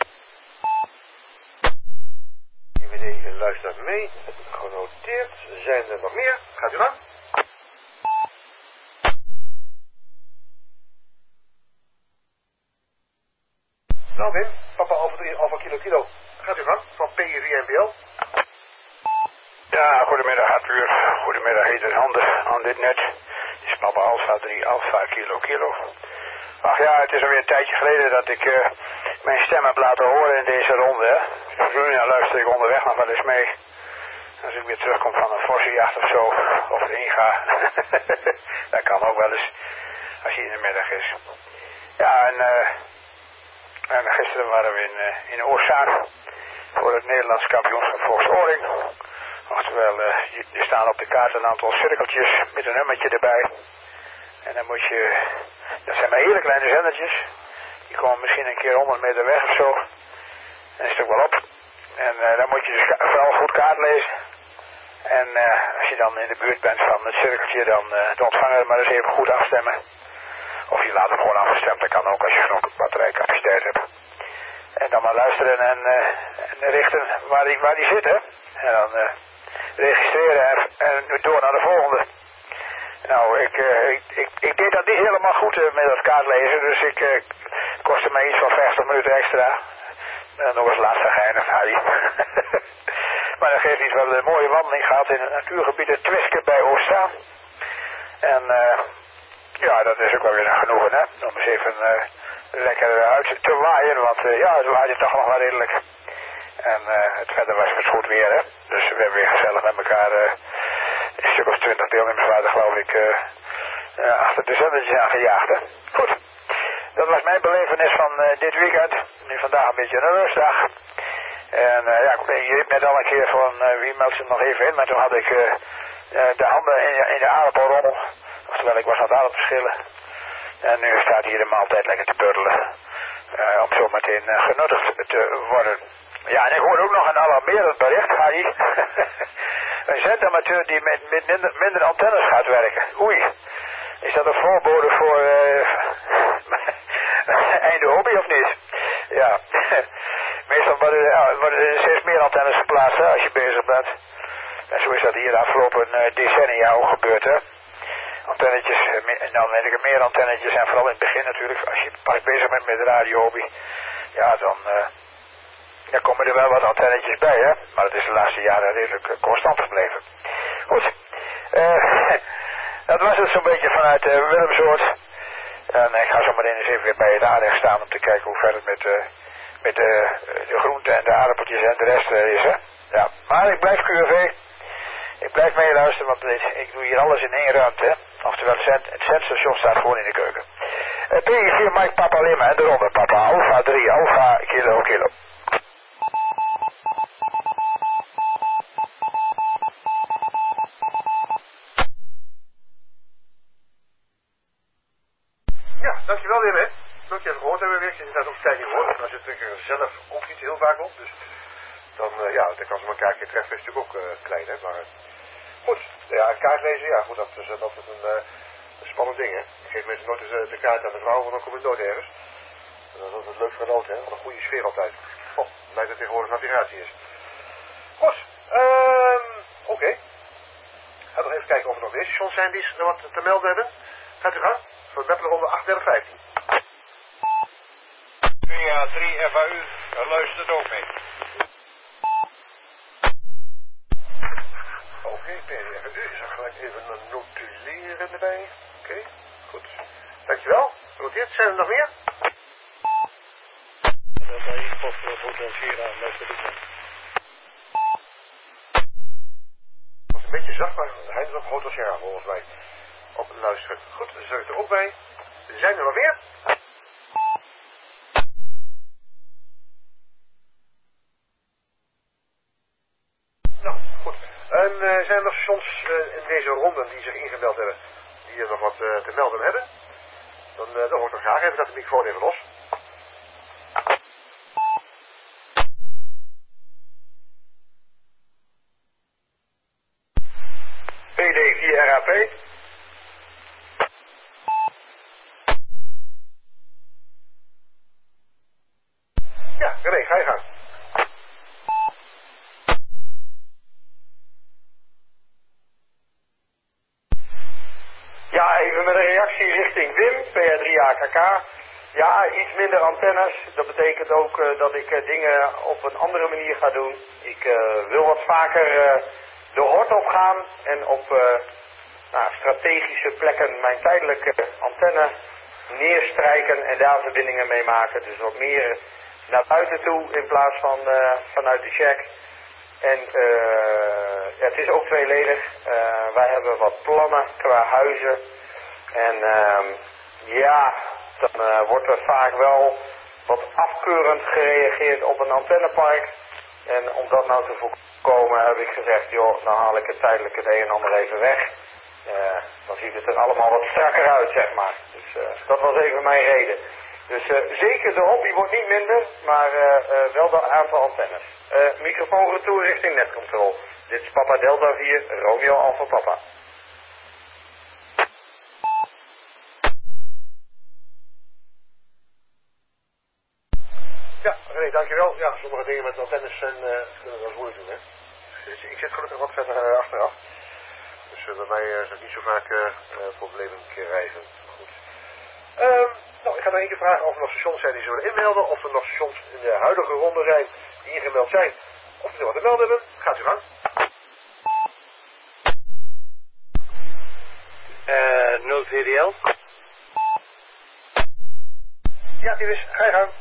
IWD luistert mee. Genoteerd. Zijn er nog meer? Gaat u gang. Nou Wim, Papa Alpha 3 Alpha Kilo Kilo. Gaat u gang, van PIV-NBL. Ja, goedemiddag Arthur. Goedemiddag iedereen aan dit net. Dit is Papa Alpha 3 Alpha Kilo Kilo. Ach ja, het is alweer een tijdje geleden dat ik mijn stem heb laten horen in deze ronde. Hè. Ja, luister ik onderweg nog wel eens mee. Als ik weer terugkom van een vossenjacht of zo, of inga. Dat kan ook wel eens, als hij in de middag is. Ja, en gisteren waren we in Oostzaan voor het Nederlands kampioenschap volksoring. Oftewel, er staan op de kaart een aantal cirkeltjes met een nummertje erbij. En dan moet je, dat zijn maar hele kleine zendertjes. Die komen misschien een keer 100 meter weg of zo. En is het ook wel op. En dan moet je dus vooral goed kaart lezen. En als je dan in de buurt bent van het cirkeltje, dan de ontvanger maar eens even goed afstemmen. Of je laat hem gewoon afgestemd, dat kan ook als je genoeg batterijcapaciteit hebt. En dan maar luisteren en richten waar die zit, hè. En dan registreren en door naar de volgende. Nou, ik deed dat niet helemaal goed met dat kaartlezen, dus ik kostte mij iets van 50 minuten extra. En nog eens laatste geinig, Harry. Maar dat geeft niet, we hebben een mooie wandeling gehad in het natuurgebied het Twiske bij Oostzaan. En ja, dat is ook wel weer genoegen, hè. Om eens even lekker uit te waaien, want ja, het waaide toch nog wel redelijk. En het verder was het goed weer, hè. Dus we hebben weer gezellig met elkaar een stuk of 20 deelnemers waren, geloof ik, achter de zendertjes aangejaagd, hè. Goed. Dat was mijn belevenis van dit weekend. Nu vandaag een beetje een rustdag. En ja, je hebt net al een keer van wie meldt zich nog even in, maar toen had ik de handen in de aardappelrommel. Oftewel, ik was aan het aardappelschillen. En nu staat hier de maaltijd lekker te buddelen. Om zo meteen genuttigd te worden. Ja, en ik hoor ook nog een alarmerend bericht, Harry. Een zendamateur die met minder antennes gaat werken. Oei. Is dat een voorbode voor einde hobby of niet? Ja. Meestal worden er steeds meer antennes geplaatst, hè, als je bezig bent. En zo is dat hier de afgelopen decennia ook gebeurd, hè. Antennetjes, en dan weet ik meer antennetjes, en vooral in het begin natuurlijk, als je pas bezig bent met de radiohobby, ja, dan komen er wel wat antennetjes bij, hè. Maar het is de laatste jaren redelijk constant gebleven. Goed. Dat was het zo'n beetje vanuit Willemsoord. En ik ga zo meteen eens even weer bij het aanrecht staan om te kijken hoe ver het met de groenten en de aardappeltjes en de rest is, hè. Ja, maar ik blijf QRV. Ik blijf meeluisteren, want ik doe hier alles in één ruimte, hè. Oftewel, het zendstation staat gewoon in de keuken. P4 Mike Papa Lima en de ronde Papa Alpha 3 Alpha Kilo Kilo. Ja, dankjewel Wim, hè. Dat je het gehoord hebben weer. Ik zit inderdaad ook tijd niet hoor. Als je het zelf ook niet heel vaak op, dus dan, ja, de kans om elkaar een keer treffen is natuurlijk ook klein, hè. Maar goed, ja, kaart lezen, ja, goed, dat is altijd een spannend ding, hè. Ik geef mensen nooit eens de kaart aan de vrouw, want dan kom ik nooit ergens. En dat is het leuk genoten, hè. Wat een goede sfeer altijd. Oh, lijkt dat tegenwoordig navigatie is. Goed, oké. Ga nog even kijken of er nog meer stations zijn die er wat te melden hebben. Gaat u gaan? Voor de webronde 3815. PA3 FAU luistert ook mee. Oké, PA3 is er gelijk even een notuleren erbij. Oké, goed. Dankjewel. Genoteerd. Zijn er nog meer? Dat is een Foxtrot Hotel Sierra luistert ook mee. Dat was een beetje zacht, maar hij is nog Hotel Sierra volgens mij. Op luisteren. Goed, dan zet ik er ook bij. Zijn er nog meer? Nou, goed. En zijn er nog stations in deze ronde die zich ingemeld hebben, die er nog wat te melden hebben? Dan hoor ik toch graag even dat de microfoon even los. PD4RAP. Ja, René, ga je gang. Ja, even met een reactie richting Wim, PR3AKK. Ja, iets minder antennes. Dat betekent ook dat ik dingen op een andere manier ga doen. Ik wil wat vaker de hort op gaan en op strategische plekken mijn tijdelijke antenne neerstrijken en daar verbindingen mee maken. Dus wat meer naar buiten toe in plaats van vanuit de check. En het is ook tweeledig. Wij hebben wat plannen qua huizen. En dan wordt er vaak wel wat afkeurend gereageerd op een antennepark. En om dat nou te voorkomen heb ik gezegd, joh, dan haal ik het tijdelijk het een en ander even weg. Dan ziet het er allemaal wat strakker uit, zeg maar. Dus dat was even mijn reden. Dus zeker de hobby wordt niet minder, maar wel dat aantal antennes. Microfoon retour richting netcontrol. Dit is Papa Delta 4, Romeo Alpha Papa. Ja, René, dankjewel. Ja, sommige dingen met antennes zijn, kunnen wel eens moeilijk doen, hè. Dus ik zit gelukkig wat verder achteraf. Dus bij mij is het niet zo vaak problemen krijgen. Goed. Nou, ik ga nog één keer vragen of er nog stations zijn die zullen inmelden. Of er nog stations in de huidige ronde zijn die ingemeld zijn. Of die nog wat te melden hebben. Gaat u gang. 0 VDL. Ja, die is. Ga je gang.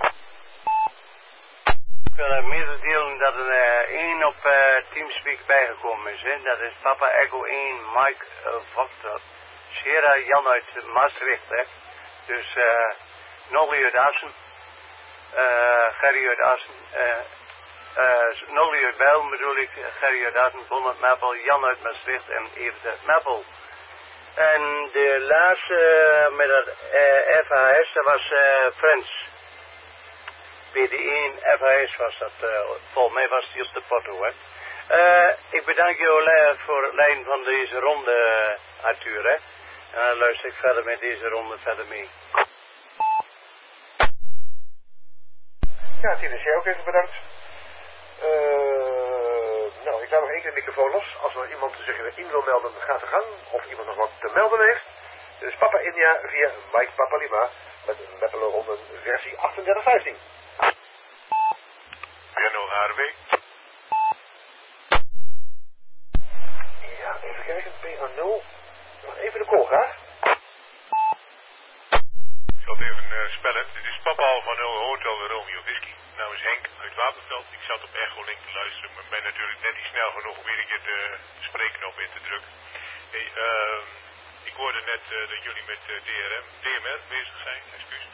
Ik wil mededelen dat er 1 op Teamspeak bijgekomen is. Hè. Dat is Papa Echo 1 Mike Foxtrot Sierra Jan uit Maastricht. Hè. Dus Nolly uit Assen, Gerry uit Assen, Nolly uit Bijl bedoel ik, Gerry uit Assen, Bon uit Meppel, Jan uit Maastricht en Evert uit Meppel. En de laatste met het FHS, dat was Frans. PD1 FHS was dat, volgens mij was die op de porto, hè. Ik bedank jou voor het leiden van deze ronde, Arthur, hè. En dan luister ik verder met deze ronde verder mee. Ja, Tinus, jij ook even bedankt. Nou, ik laat nog één keer de microfoon los. Als er iemand zich in wil melden, gaat er gang. Of iemand nog wat te melden heeft. Dus Papa India via Mike Papa Lima met een Meppelen ronde versie 3815. Benno ARW. Ja, even kijken. PA0. Nog even de call graag. Ik zal het even spellen. Dit is Papa Alpha 0 Hotel Romeo Whisky. Mijn naam is Henk uit Wapenveld. Ik zat op Echo Link te luisteren, maar ben natuurlijk net niet snel genoeg om weer een keer de spreekknop in te drukken. Hey, ik hoorde net dat jullie met DMR bezig zijn. Excuus.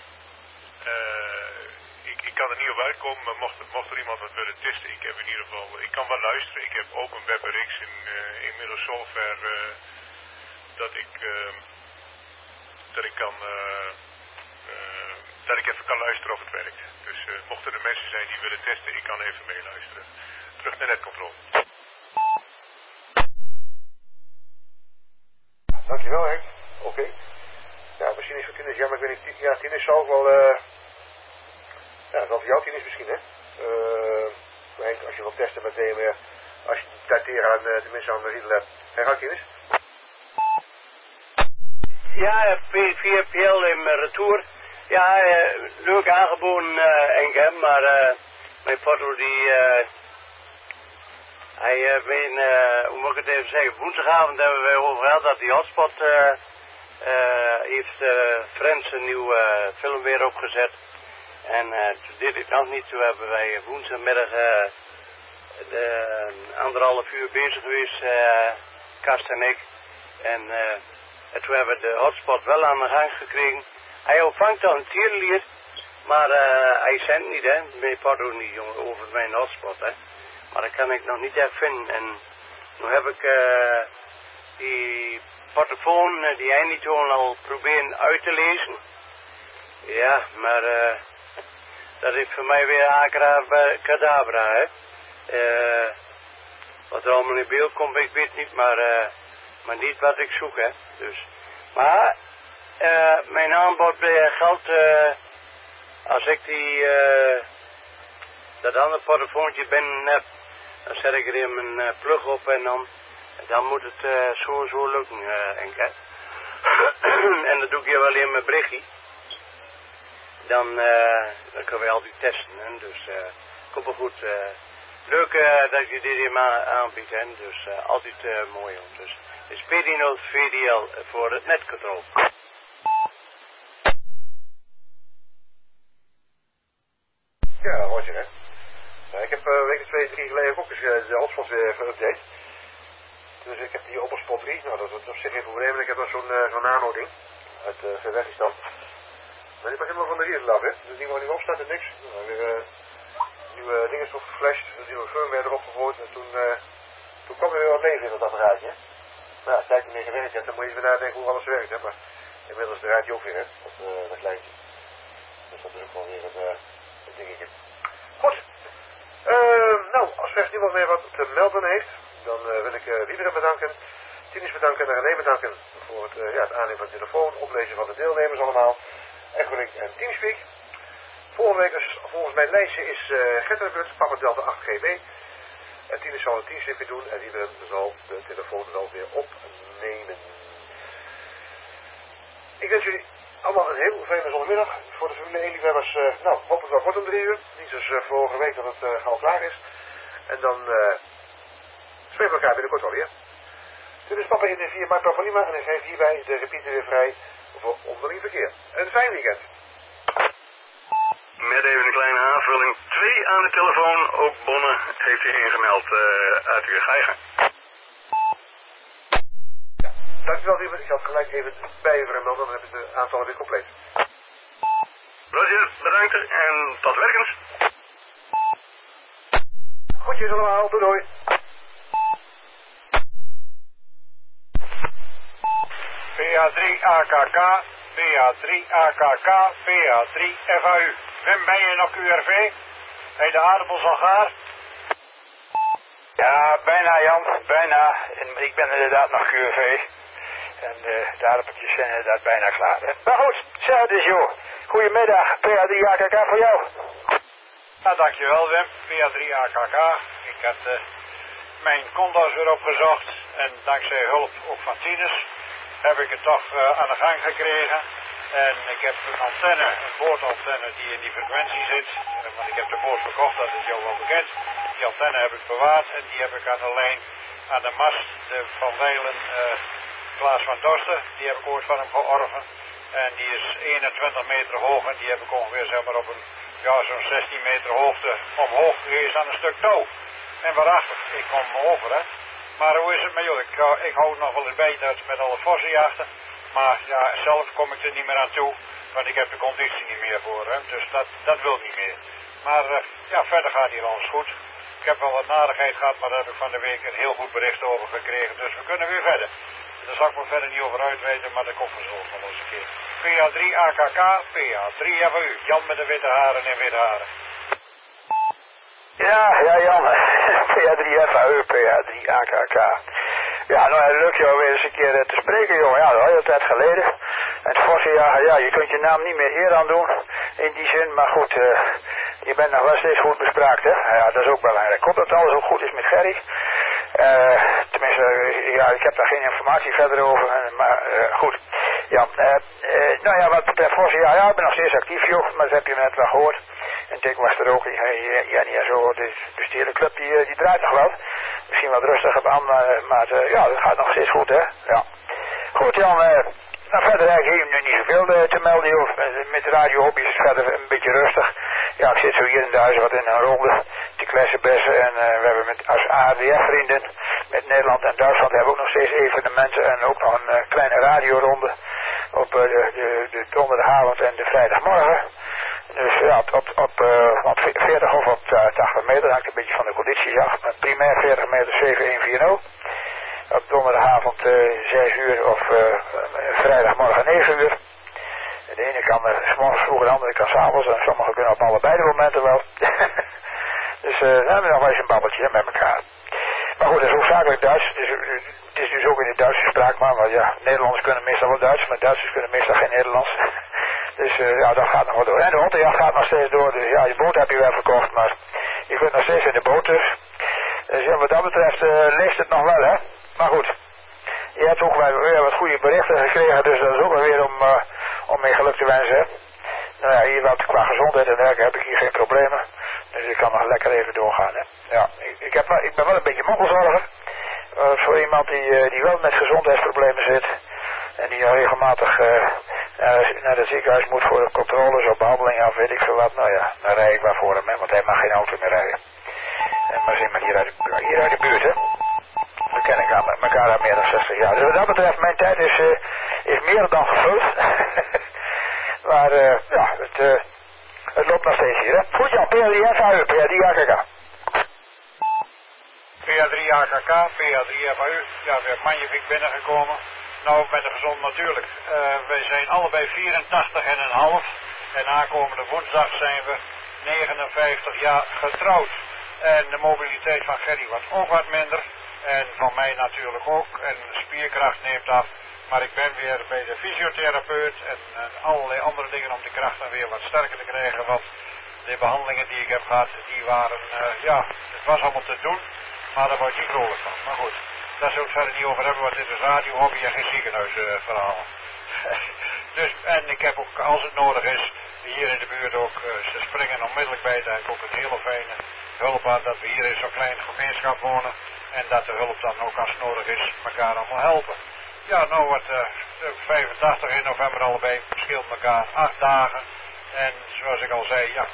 Ik kan er niet op uitkomen, maar mocht er iemand wat willen testen, ik heb in ieder geval, ik kan wel luisteren. Ik heb ook een WebRx inmiddels zover dat ik even kan luisteren of het werkt. Dus mochten er mensen zijn die willen testen, ik kan even meeluisteren. Terug naar netcontrole. Dankjewel, Henk. Oké. Ja, misschien is voor Tinus, ja, maar ik weet niet, ja, Tinus zou ook wel, ja, wel voor jou Tinus misschien, hè. Henk, als je wilt testen met DMR, als je dateren aan, tenminste aan de Riedel hebt. Herhaal Tinus? Ja, via PL in retour. Ja, leuk aangeboden, Enke, maar mijn porto die... Hij hoe moet ik het even zeggen, woensdagavond hebben wij over gehad dat die hotspot heeft Friends een nieuwe film weer opgezet. En toen deed ik nog niet, toen hebben wij woensdagmiddag anderhalf uur bezig geweest, Kast en ik. En toen hebben we de hotspot wel aan de gang gekregen. Hij ontvangt al een tierlier, maar hij zendt niet, hè, mijn porto niet, jongen, over mijn hotspot, hè. Maar dat kan ik nog niet echt vinden. En nu heb ik die portofoon, die eindtoon al proberen uit te lezen. Ja, maar dat is voor mij weer abracadabra, hè. Wat er allemaal in beeld komt, ik weet niet, maar niet wat ik zoek, hè. Dus. Maar mijn aanbod geldt, als ik dat andere portofoontje binnen heb, dan zet ik er in mijn plug op en dan moet het sowieso lukken, Enke. En dat doe ik je wel in mijn berichtje. Dan kunnen we altijd testen, hè. Dus komt wel goed. Leuk dat je dit hier aanbiedt, hè. Dus altijd mooi. Dus is PD0 VDL voor het netcontrole. Ja, Roger, hè. Nou, ik heb een week of 2, 3 geleden ook eens de hotspot weer geüpdate. Dus ik heb die OpenSpot 3, nou dat is op zich geen probleem. Ik heb dan zo'n nano-ding uit Verwestistan. Maar die mag helemaal van de rier af, hè. Dus die mag niet opstaan en niks. Nou, weer nieuwe dingen erop geflasht, een nieuwe firmware erop gegooid. En toen kwam er weer wat leven in dat apparaatje. Nou, als tijd niet meer gewerkt hebt, dan moet je even nadenken hoe alles werkt, hè. Maar inmiddels draait hij ook weer, hè, dat lijntje. Dus dat is ook wel weer een dingetje. Goed. Nou, als verder niemand meer wat te melden heeft, dan wil ik Wieberen bedanken, Tinus bedanken en René bedanken voor het aannemen van de telefoon, oplezen van de deelnemers allemaal, Echolink en Teamspeak. Volgende week, dus, volgens mijn lijstje, is Getterbut, Papa Delta 8GB. En Tinus zal een Teamspeak doen en Wieberen zal de telefoon wel weer opnemen. Ik wens jullie allemaal een heel fijne zondagmiddag. Voor de Formule 1 liefhebbers, nou, hopelijk wel kort om 3 uur. Niet zoals vorige week dat het al klaar is. En dan spreken we elkaar binnenkort alweer. Dit is Papa in de 4 Papa Lima en ik geef hierbij de repeater weer vrij voor onderling verkeer. Een fijn weekend. Met even een kleine aanvulling. 2 aan de telefoon, ook Bonne heeft zich ingemeld uit Uurgeigen. Dankjewel, Wiebert. Ik had gelijk even bijvermelden, dan hebben ze de aantallen weer compleet. Roger, bedankt en tot werkens. Goedjes allemaal, doei doei. PA3 AKK, PA3 AKK, PA3 FAU. Wim, ben je nog QRV? Heb je de aardappels al gaar? Ja, bijna Jan, bijna. En ik ben inderdaad nog QRV. En de aardappeltjes zijn inderdaad bijna klaar. Hè? Maar goed, zeg het eens joh. Goedemiddag, PA3 AKK voor jou. Nou, dankjewel Wim, PA3 AKK. Ik had mijn condo's weer opgezocht. En dankzij hulp ook van Tinus heb ik het toch aan de gang gekregen. En ik heb een antenne, een boordantenne die in die frequentie zit. Want ik heb de boord verkocht, dat is jou wel bekend. Die antenne heb ik bewaard en die heb ik aan de lijn, aan de mast van Weilen, Klaas van Dorsten. Die heb ik ooit van hem georven. En die is 21 meter hoog en die heb ik ongeveer zeg maar op een, zo'n 16 meter hoogte omhoog geweest aan een stuk touw. En waarachtig, ik kom over hè. Maar hoe is het met jullie? Ik hou nog wel eens bij met alle vossenjachten. Maar ja, zelf kom ik er niet meer aan toe. Want ik heb de conditie niet meer voor. Hè? Dus dat wil niet meer. Maar ja, verder gaat hier alles goed. Ik heb wel wat narigheid gehad, maar daar heb ik van de week een heel goed bericht over gekregen. Dus we kunnen weer verder. Daar zal ik me verder niet over uitweiden, maar dat komt vanzelf nog eens een keer. PA3 AKK, PA3 FAU. Jan met de witte haren en witte haren. Ja Jan. PA3 FAU, PA3 AKK. Ja, nou leuk jou weer eens een keer te spreken, jongen. Ja, dat was heel tijd geleden. En het vossenjagen, ja, je kunt je naam niet meer eer aan doen. In die zin, maar goed, je bent nog wel steeds goed bespraakt, hè. Ja, dat is ook belangrijk. Ik hoop dat alles ook goed is met Gerry. Tenminste, ja, ik heb daar geen informatie verder over, maar goed. Ja, nou ja, wat betreft Vos, ja, ik ben nog steeds actief, joh, maar dat heb je net wel gehoord. En Dick was er ook, Jenny en zo, dus die hele club die draait nog wel. Misschien wat rustiger aan, maar ja, dat gaat nog steeds goed, hè. Ja. Goed, Jan, nou verder eigenlijk hier nu niet zoveel te melden, joh. Met de radiohobby is het verder een beetje rustig. Ja, ik zit zo hier in de huizen wat in een ronde te klessenbessen en we hebben als ADF-vrienden met Nederland en Duitsland hebben we ook nog steeds evenementen en ook nog een kleine radioronde op de donderdagavond en de vrijdagmorgen. Dus ja, op 40 of op 80 meter, hangt een beetje van de condities af. Primair 40 meter 7140. Op donderdagavond 6 uur of vrijdagmorgen 9 uur. De ene kan 's morgens vroeger, de andere kan 's avonds en sommigen kunnen op allebei de momenten wel. Dus dan hebben we nog wel eens een babbeltje met elkaar. Maar goed, dat is hoofdzakelijk Duits. Dus, het is dus ook in de Duitse spraak, maar ja, Nederlanders kunnen meestal wel Duits, maar Duitsers kunnen meestal geen Nederlands. Dus ja, dat gaat nog wel door. En de hondenjacht gaat nog steeds door, dus ja, je boot heb je wel verkocht, maar je kunt nog steeds in de boot dus. Dus ja, wat dat betreft leeft het nog wel, hè. Maar goed, je hebt ook weer wat goede berichten gekregen, dus dat is ook wel weer om mee geluk te wensen. Nou ja, hier wat qua gezondheid en dergelijke heb ik hier geen problemen. Dus ik kan nog lekker even doorgaan, hè. Ja, ik ben wel een beetje mantelzorger. Voor iemand die wel met gezondheidsproblemen zit. En die regelmatig naar het ziekenhuis moet voor de controles of behandelingen of weet ik veel wat. Nou ja, dan rijd ik wel voor hem, hè, want hij mag geen auto meer rijden. Maar zeg maar hier uit de buurt, hè. We kennen elkaar al meer dan 60 jaar. Dus wat dat betreft, mijn tijd is meer dan gevuld. Maar ja, het loopt nog steeds hier, hè. Goed, Jan, PA3FAU, PA3AKK. PA3AKK, PA3FAU. Ja, weer Magnifiek binnengekomen. Nou, met de gezond natuurlijk. Wij zijn allebei 84,5. En aankomende woensdag zijn we 59 jaar getrouwd. En de mobiliteit van Gerry wordt ook wat minder. En van mij natuurlijk ook. En de spierkracht neemt af. Maar ik ben weer bij de fysiotherapeut en allerlei andere dingen om de kracht dan weer wat sterker te krijgen. Want de behandelingen die ik heb gehad, die waren, ja, het was allemaal te doen. Maar daar word je niet vrolijk van. Maar goed, daar zullen we het verder niet over hebben, want dit is radiohobby en geen ziekenhuisverhalen. Dus, en ik heb ook, als het nodig is, hier in de buurt ook, ze springen onmiddellijk bij. Daar heb ik ook een hele fijne hulp aan dat we hier in zo'n kleine gemeenschap wonen. En dat de hulp dan ook als het nodig is, elkaar allemaal helpen. Ja, nou wordt 85 in november allebei, verschilt elkaar 8 dagen. En zoals ik al zei, ja,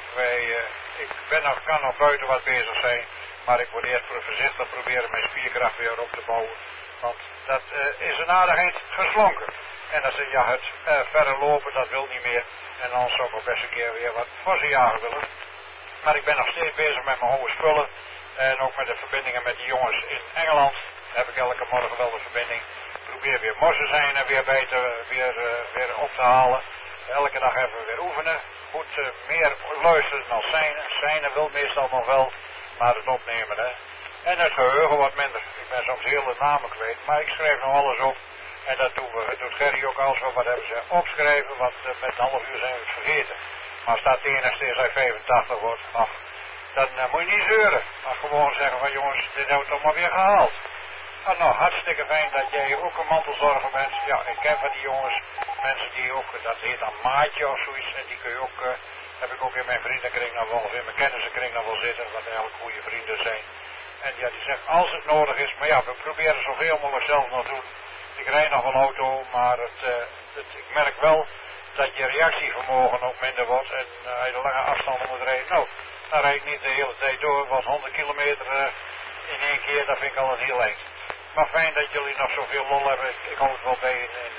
kan nog buiten wat bezig zijn. Maar ik moet eerst voorzichtig proberen mijn spierkracht weer op te bouwen. Want dat is een aardigheid geslonken. En dan zeg je, ja, het verder lopen, dat wil niet meer. En dan zou ik ook best een keer weer wat vossenjagen willen. Maar ik ben nog steeds bezig met mijn hoge spullen. En ook met de verbindingen met die jongens in Engeland. Daar heb ik elke morgen wel de verbinding. Ik probeer weer mossenzijnen weer weer op te halen. Elke dag even we weer oefenen. Goed, meer luisteren dan zijnen. Zijnen wil meestal nog wel, maar het opnemen, hè. En het geheugen wordt minder. Ik ben soms heel de namen kwijt, maar ik schrijf nog alles op. En dat doen we. Dat doet Gerry ook als we wat hebben ze opschrijven, want met een half uur zijn we het vergeten. Maar als dat de enigste is hij 85 wordt, ach, dan moet je niet zeuren. Maar gewoon zeggen van jongens, dit hebben we toch maar weer gehaald. Nou, hartstikke fijn dat jij ook een mantelzorger bent. Ja, ik ken van die jongens, mensen die ook, dat heet dan maatje of zoiets. En die kun je ook, heb ik ook in mijn vriendenkring nog wel, of in mijn kennissenkring nog wel zitten, wat eigenlijk goede vrienden zijn. En ja, die zegt als het nodig is, maar ja, we proberen zoveel mogelijk zelf nog doen. Ik rijd nog een auto, maar ik merk wel dat je reactievermogen ook minder wordt. En als je de lange afstanden moet rijden, nou, dan rijd ik niet de hele tijd door, want 100 kilometer in één keer, dat vind ik al een heel eind. Maar fijn dat jullie nog zoveel lol hebben. Ik hou het wel bij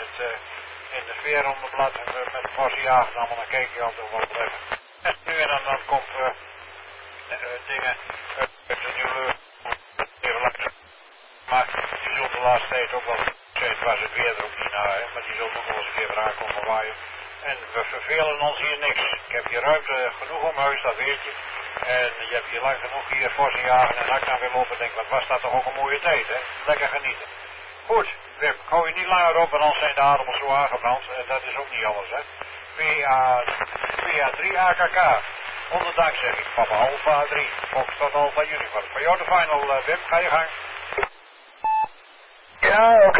in de sfeeronderblad met de vossenjagen allemaal, dan kijk je altijd wel even. En nu en dan komt dingen uit de nieuwe even langs. Maar die zult de laatste tijd ook wel zijn, was het weer er ook niet naar, hè? Maar die zult ook wel eens een keer eraan komen waaien. En we vervelen ons hier niks. Ik heb hier ruimte genoeg om huis, dat weet je. En je hebt hier lang genoeg hier vossenjagen en dan kan weer lopen en denk, wat was dat toch ook een mooie tijd, hè? Lekker genieten. Goed, Wim, ik hou je niet langer op, want anders zijn de ademen zo aangebrand. Dat is ook niet alles, hè. PA3AKK. Onderdank zeg ik, Papa Alpha 3. Fox tot Alpha Uniform. Voor jou de final, Wim, ga je gang. Ja,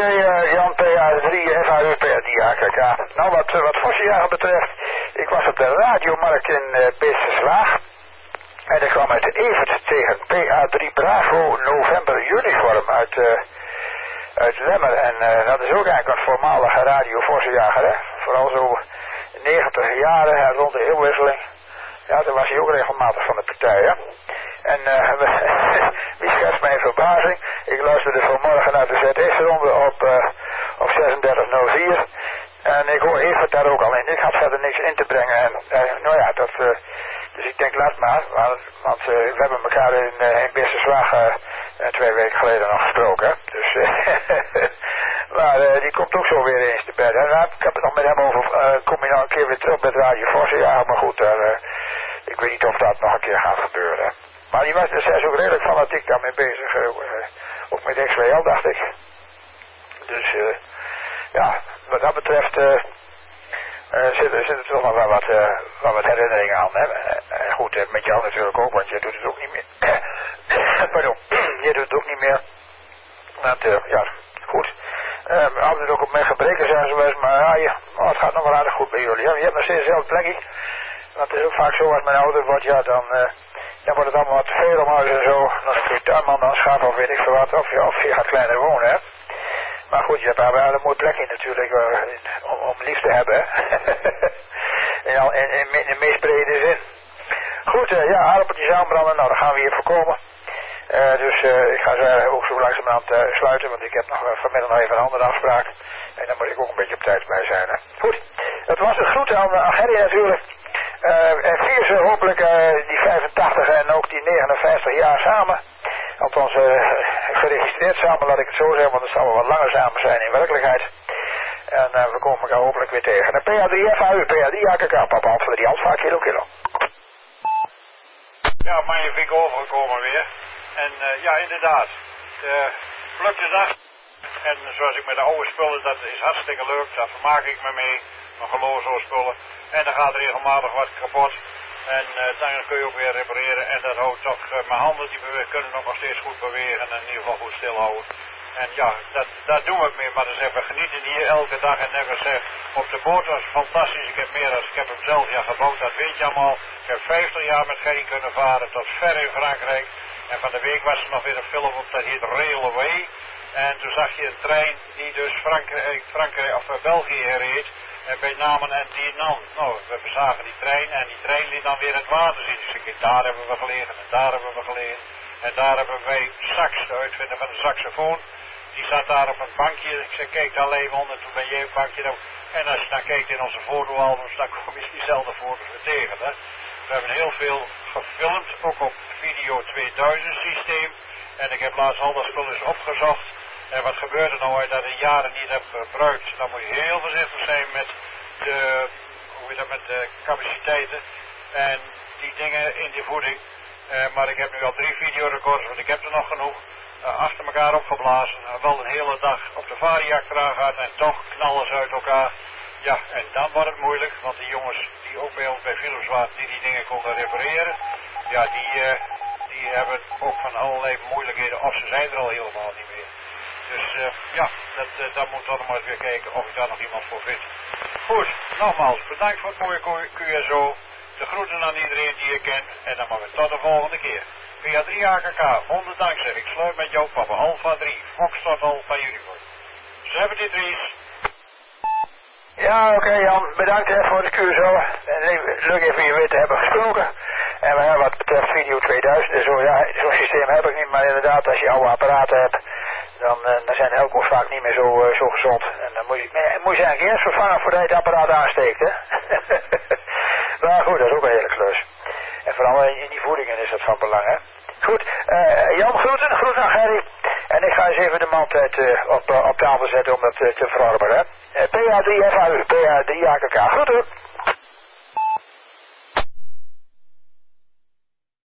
oké, Jan, PA3, FAU, PA3, AKK. Nou, wat vossenjagen betreft, ik was op de radiomarkt in Beesterswaag. En er kwam uit Evert tegen PA3 Bravo November Uniform uit Lemmer. En dat is ook eigenlijk een voormalige radio-vossenjager, hè. Vooral zo 90 jaren, rond de eeuwwisseling. Ja, daar was hij ook regelmatig van de partij, hè. En wie schetst mijn verbazing? Ik luisterde vanmorgen naar de ZS-ronde op 3604. En ik hoor Evert daar ook al in. Ik had verder niks in te brengen. En nou ja, dus ik denk, laat maar. Want we hebben elkaar in Beesterswaag 2 weken geleden nog gesproken. Hè? Dus, maar die komt ook zo weer eens te bed. En ik heb het nog met hem over, kom je nou een keer weer terug met Radio Vossen? Ja, maar goed, ik weet niet of dat nog een keer gaat gebeuren. Hè? Maar die zij is ook redelijk fanatiek daarmee bezig. Ook met XWL, dacht ik. Dus ja, wat dat betreft zitten er toch nog wel wat herinneringen aan. Hè? Goed, met jou natuurlijk ook, want jij doet het ook niet meer. Pardon, jij doet het ook niet meer. Want, ja, goed. Altijd ook op mijn gebreken zijn geweest, maar ja, het gaat nog wel aardig goed bij jullie. Hè? Je hebt nog steeds dezelfde plekje. Want het is ook vaak zo als mijn ouder wordt, ja, dan wordt het allemaal wat te veel om huis en zo. Dan kun je tuinman dan schapen of weet ik veel wat, of je gaat kleiner wonen, hè. Maar goed, je hebt daar wel een mooi plekje natuurlijk om lief te hebben, in de meest brede zin. Goed, ja, aardappeltjes aanbranden, nou, dat gaan we hier voorkomen. Dus ik ga ze ook zo langzamerhand sluiten, want ik heb nog vanmiddag nog even een andere afspraak. En dan moet ik ook een beetje op tijd bij zijn. Hè. Goed, het was een groet aan Gerry natuurlijk. En vier ze hopelijk die 85 en ook die 59 jaar samen. Althans, geregistreerd samen, laat ik het zo zeggen, want het zal wel wat langer samen zijn in werkelijkheid. En we komen elkaar hopelijk weer tegen. En PA3 FAU, PA3 AKK, papa Hans die Hans, kilo. Ja, magnifiek overgekomen weer. En ja, inderdaad, de plukte dag. En zoals ik met de oude spullen, dat is hartstikke leuk, daar vermaak ik me mee. Mijn geloofsoude spullen. En dan gaat regelmatig wat kapot. En dan kun je ook weer repareren. En dat houdt toch, mijn handen die kunnen nog steeds goed bewegen en in ieder geval goed stilhouden. En ja, daar doen we het mee. Maar dan zeggen we genieten hier elke dag. En net gezegd, op de boot was fantastisch. Ik heb hem zelf gebouwd, dat weet je allemaal. Ik heb 50 jaar met Gerry kunnen varen tot ver in Frankrijk. En van de week was er nog weer een film op, dat heet Railway. En toen zag je een trein die dus Frankrijk of België reed. En bij Namen en Dinant. Nou, we bezagen die trein en die trein liet dan weer in het water zitten. Dus ik denk, daar hebben we gelegen en daar hebben we gelegen. En daar hebben wij Sax, de uitvinder van de saxofoon. Die zat daar op een bankje. Ik zei, kijk daar even onder, toen ben jij een bankje. En als je dan kijkt in onze fotoalbums, dan kom je diezelfde foto's weer tegen. Hè? We hebben heel veel gefilmd, ook op Video 2000 systeem. En ik heb laatst al dat spul eens opgezocht. En wat gebeurt er nou als je dat in jaren niet hebt gebruikt? Dan moet je heel voorzichtig zijn met de capaciteiten en die dingen in die voeding. Maar ik heb nu al 3 videorecords, want ik heb er nog genoeg. Achter elkaar opgeblazen. Wel een hele dag op de vaarjacht eraan gaat en toch knallen ze uit elkaar. Ja, en dan wordt het moeilijk, want die jongens die ook bij ons bij Philips waren, die dingen konden repareren. Ja, die hebben ook van allerlei moeilijkheden, of ze zijn er al helemaal niet meer. Dus ja, dat moet dan maar eens weer kijken of ik daar nog iemand voor vind. Goed, nogmaals, bedankt voor het mooie QSO. De groeten aan iedereen die je kent. En dan maar weer tot de volgende keer. PA3 AKK, 100 dank zeg. Ik sluit met jou, papa Alpha 3, Foxtrot Alpha Uniform. 73's. Ja, oké, Jan, bedankt voor de QSO. Leuk even je weer te hebben gesproken. En wat betreft Video 2000 en zo, ja, zo'n systeem heb ik niet, maar inderdaad, als je oude apparaten hebt, dan zijn de elko's vaak niet meer zo gezond. En dan moet je eigenlijk eerst vervangen voordat je het apparaat aansteekt, hè. Maar goed, dat is ook een hele klus. En vooral in die voedingen is dat van belang, hè. Goed, Jan, groeten aan Gerry. En ik ga eens even de maaltijd op tafel zetten om dat te verwarmen, hè. PA3 FAU, PA3 AKK. Groeten.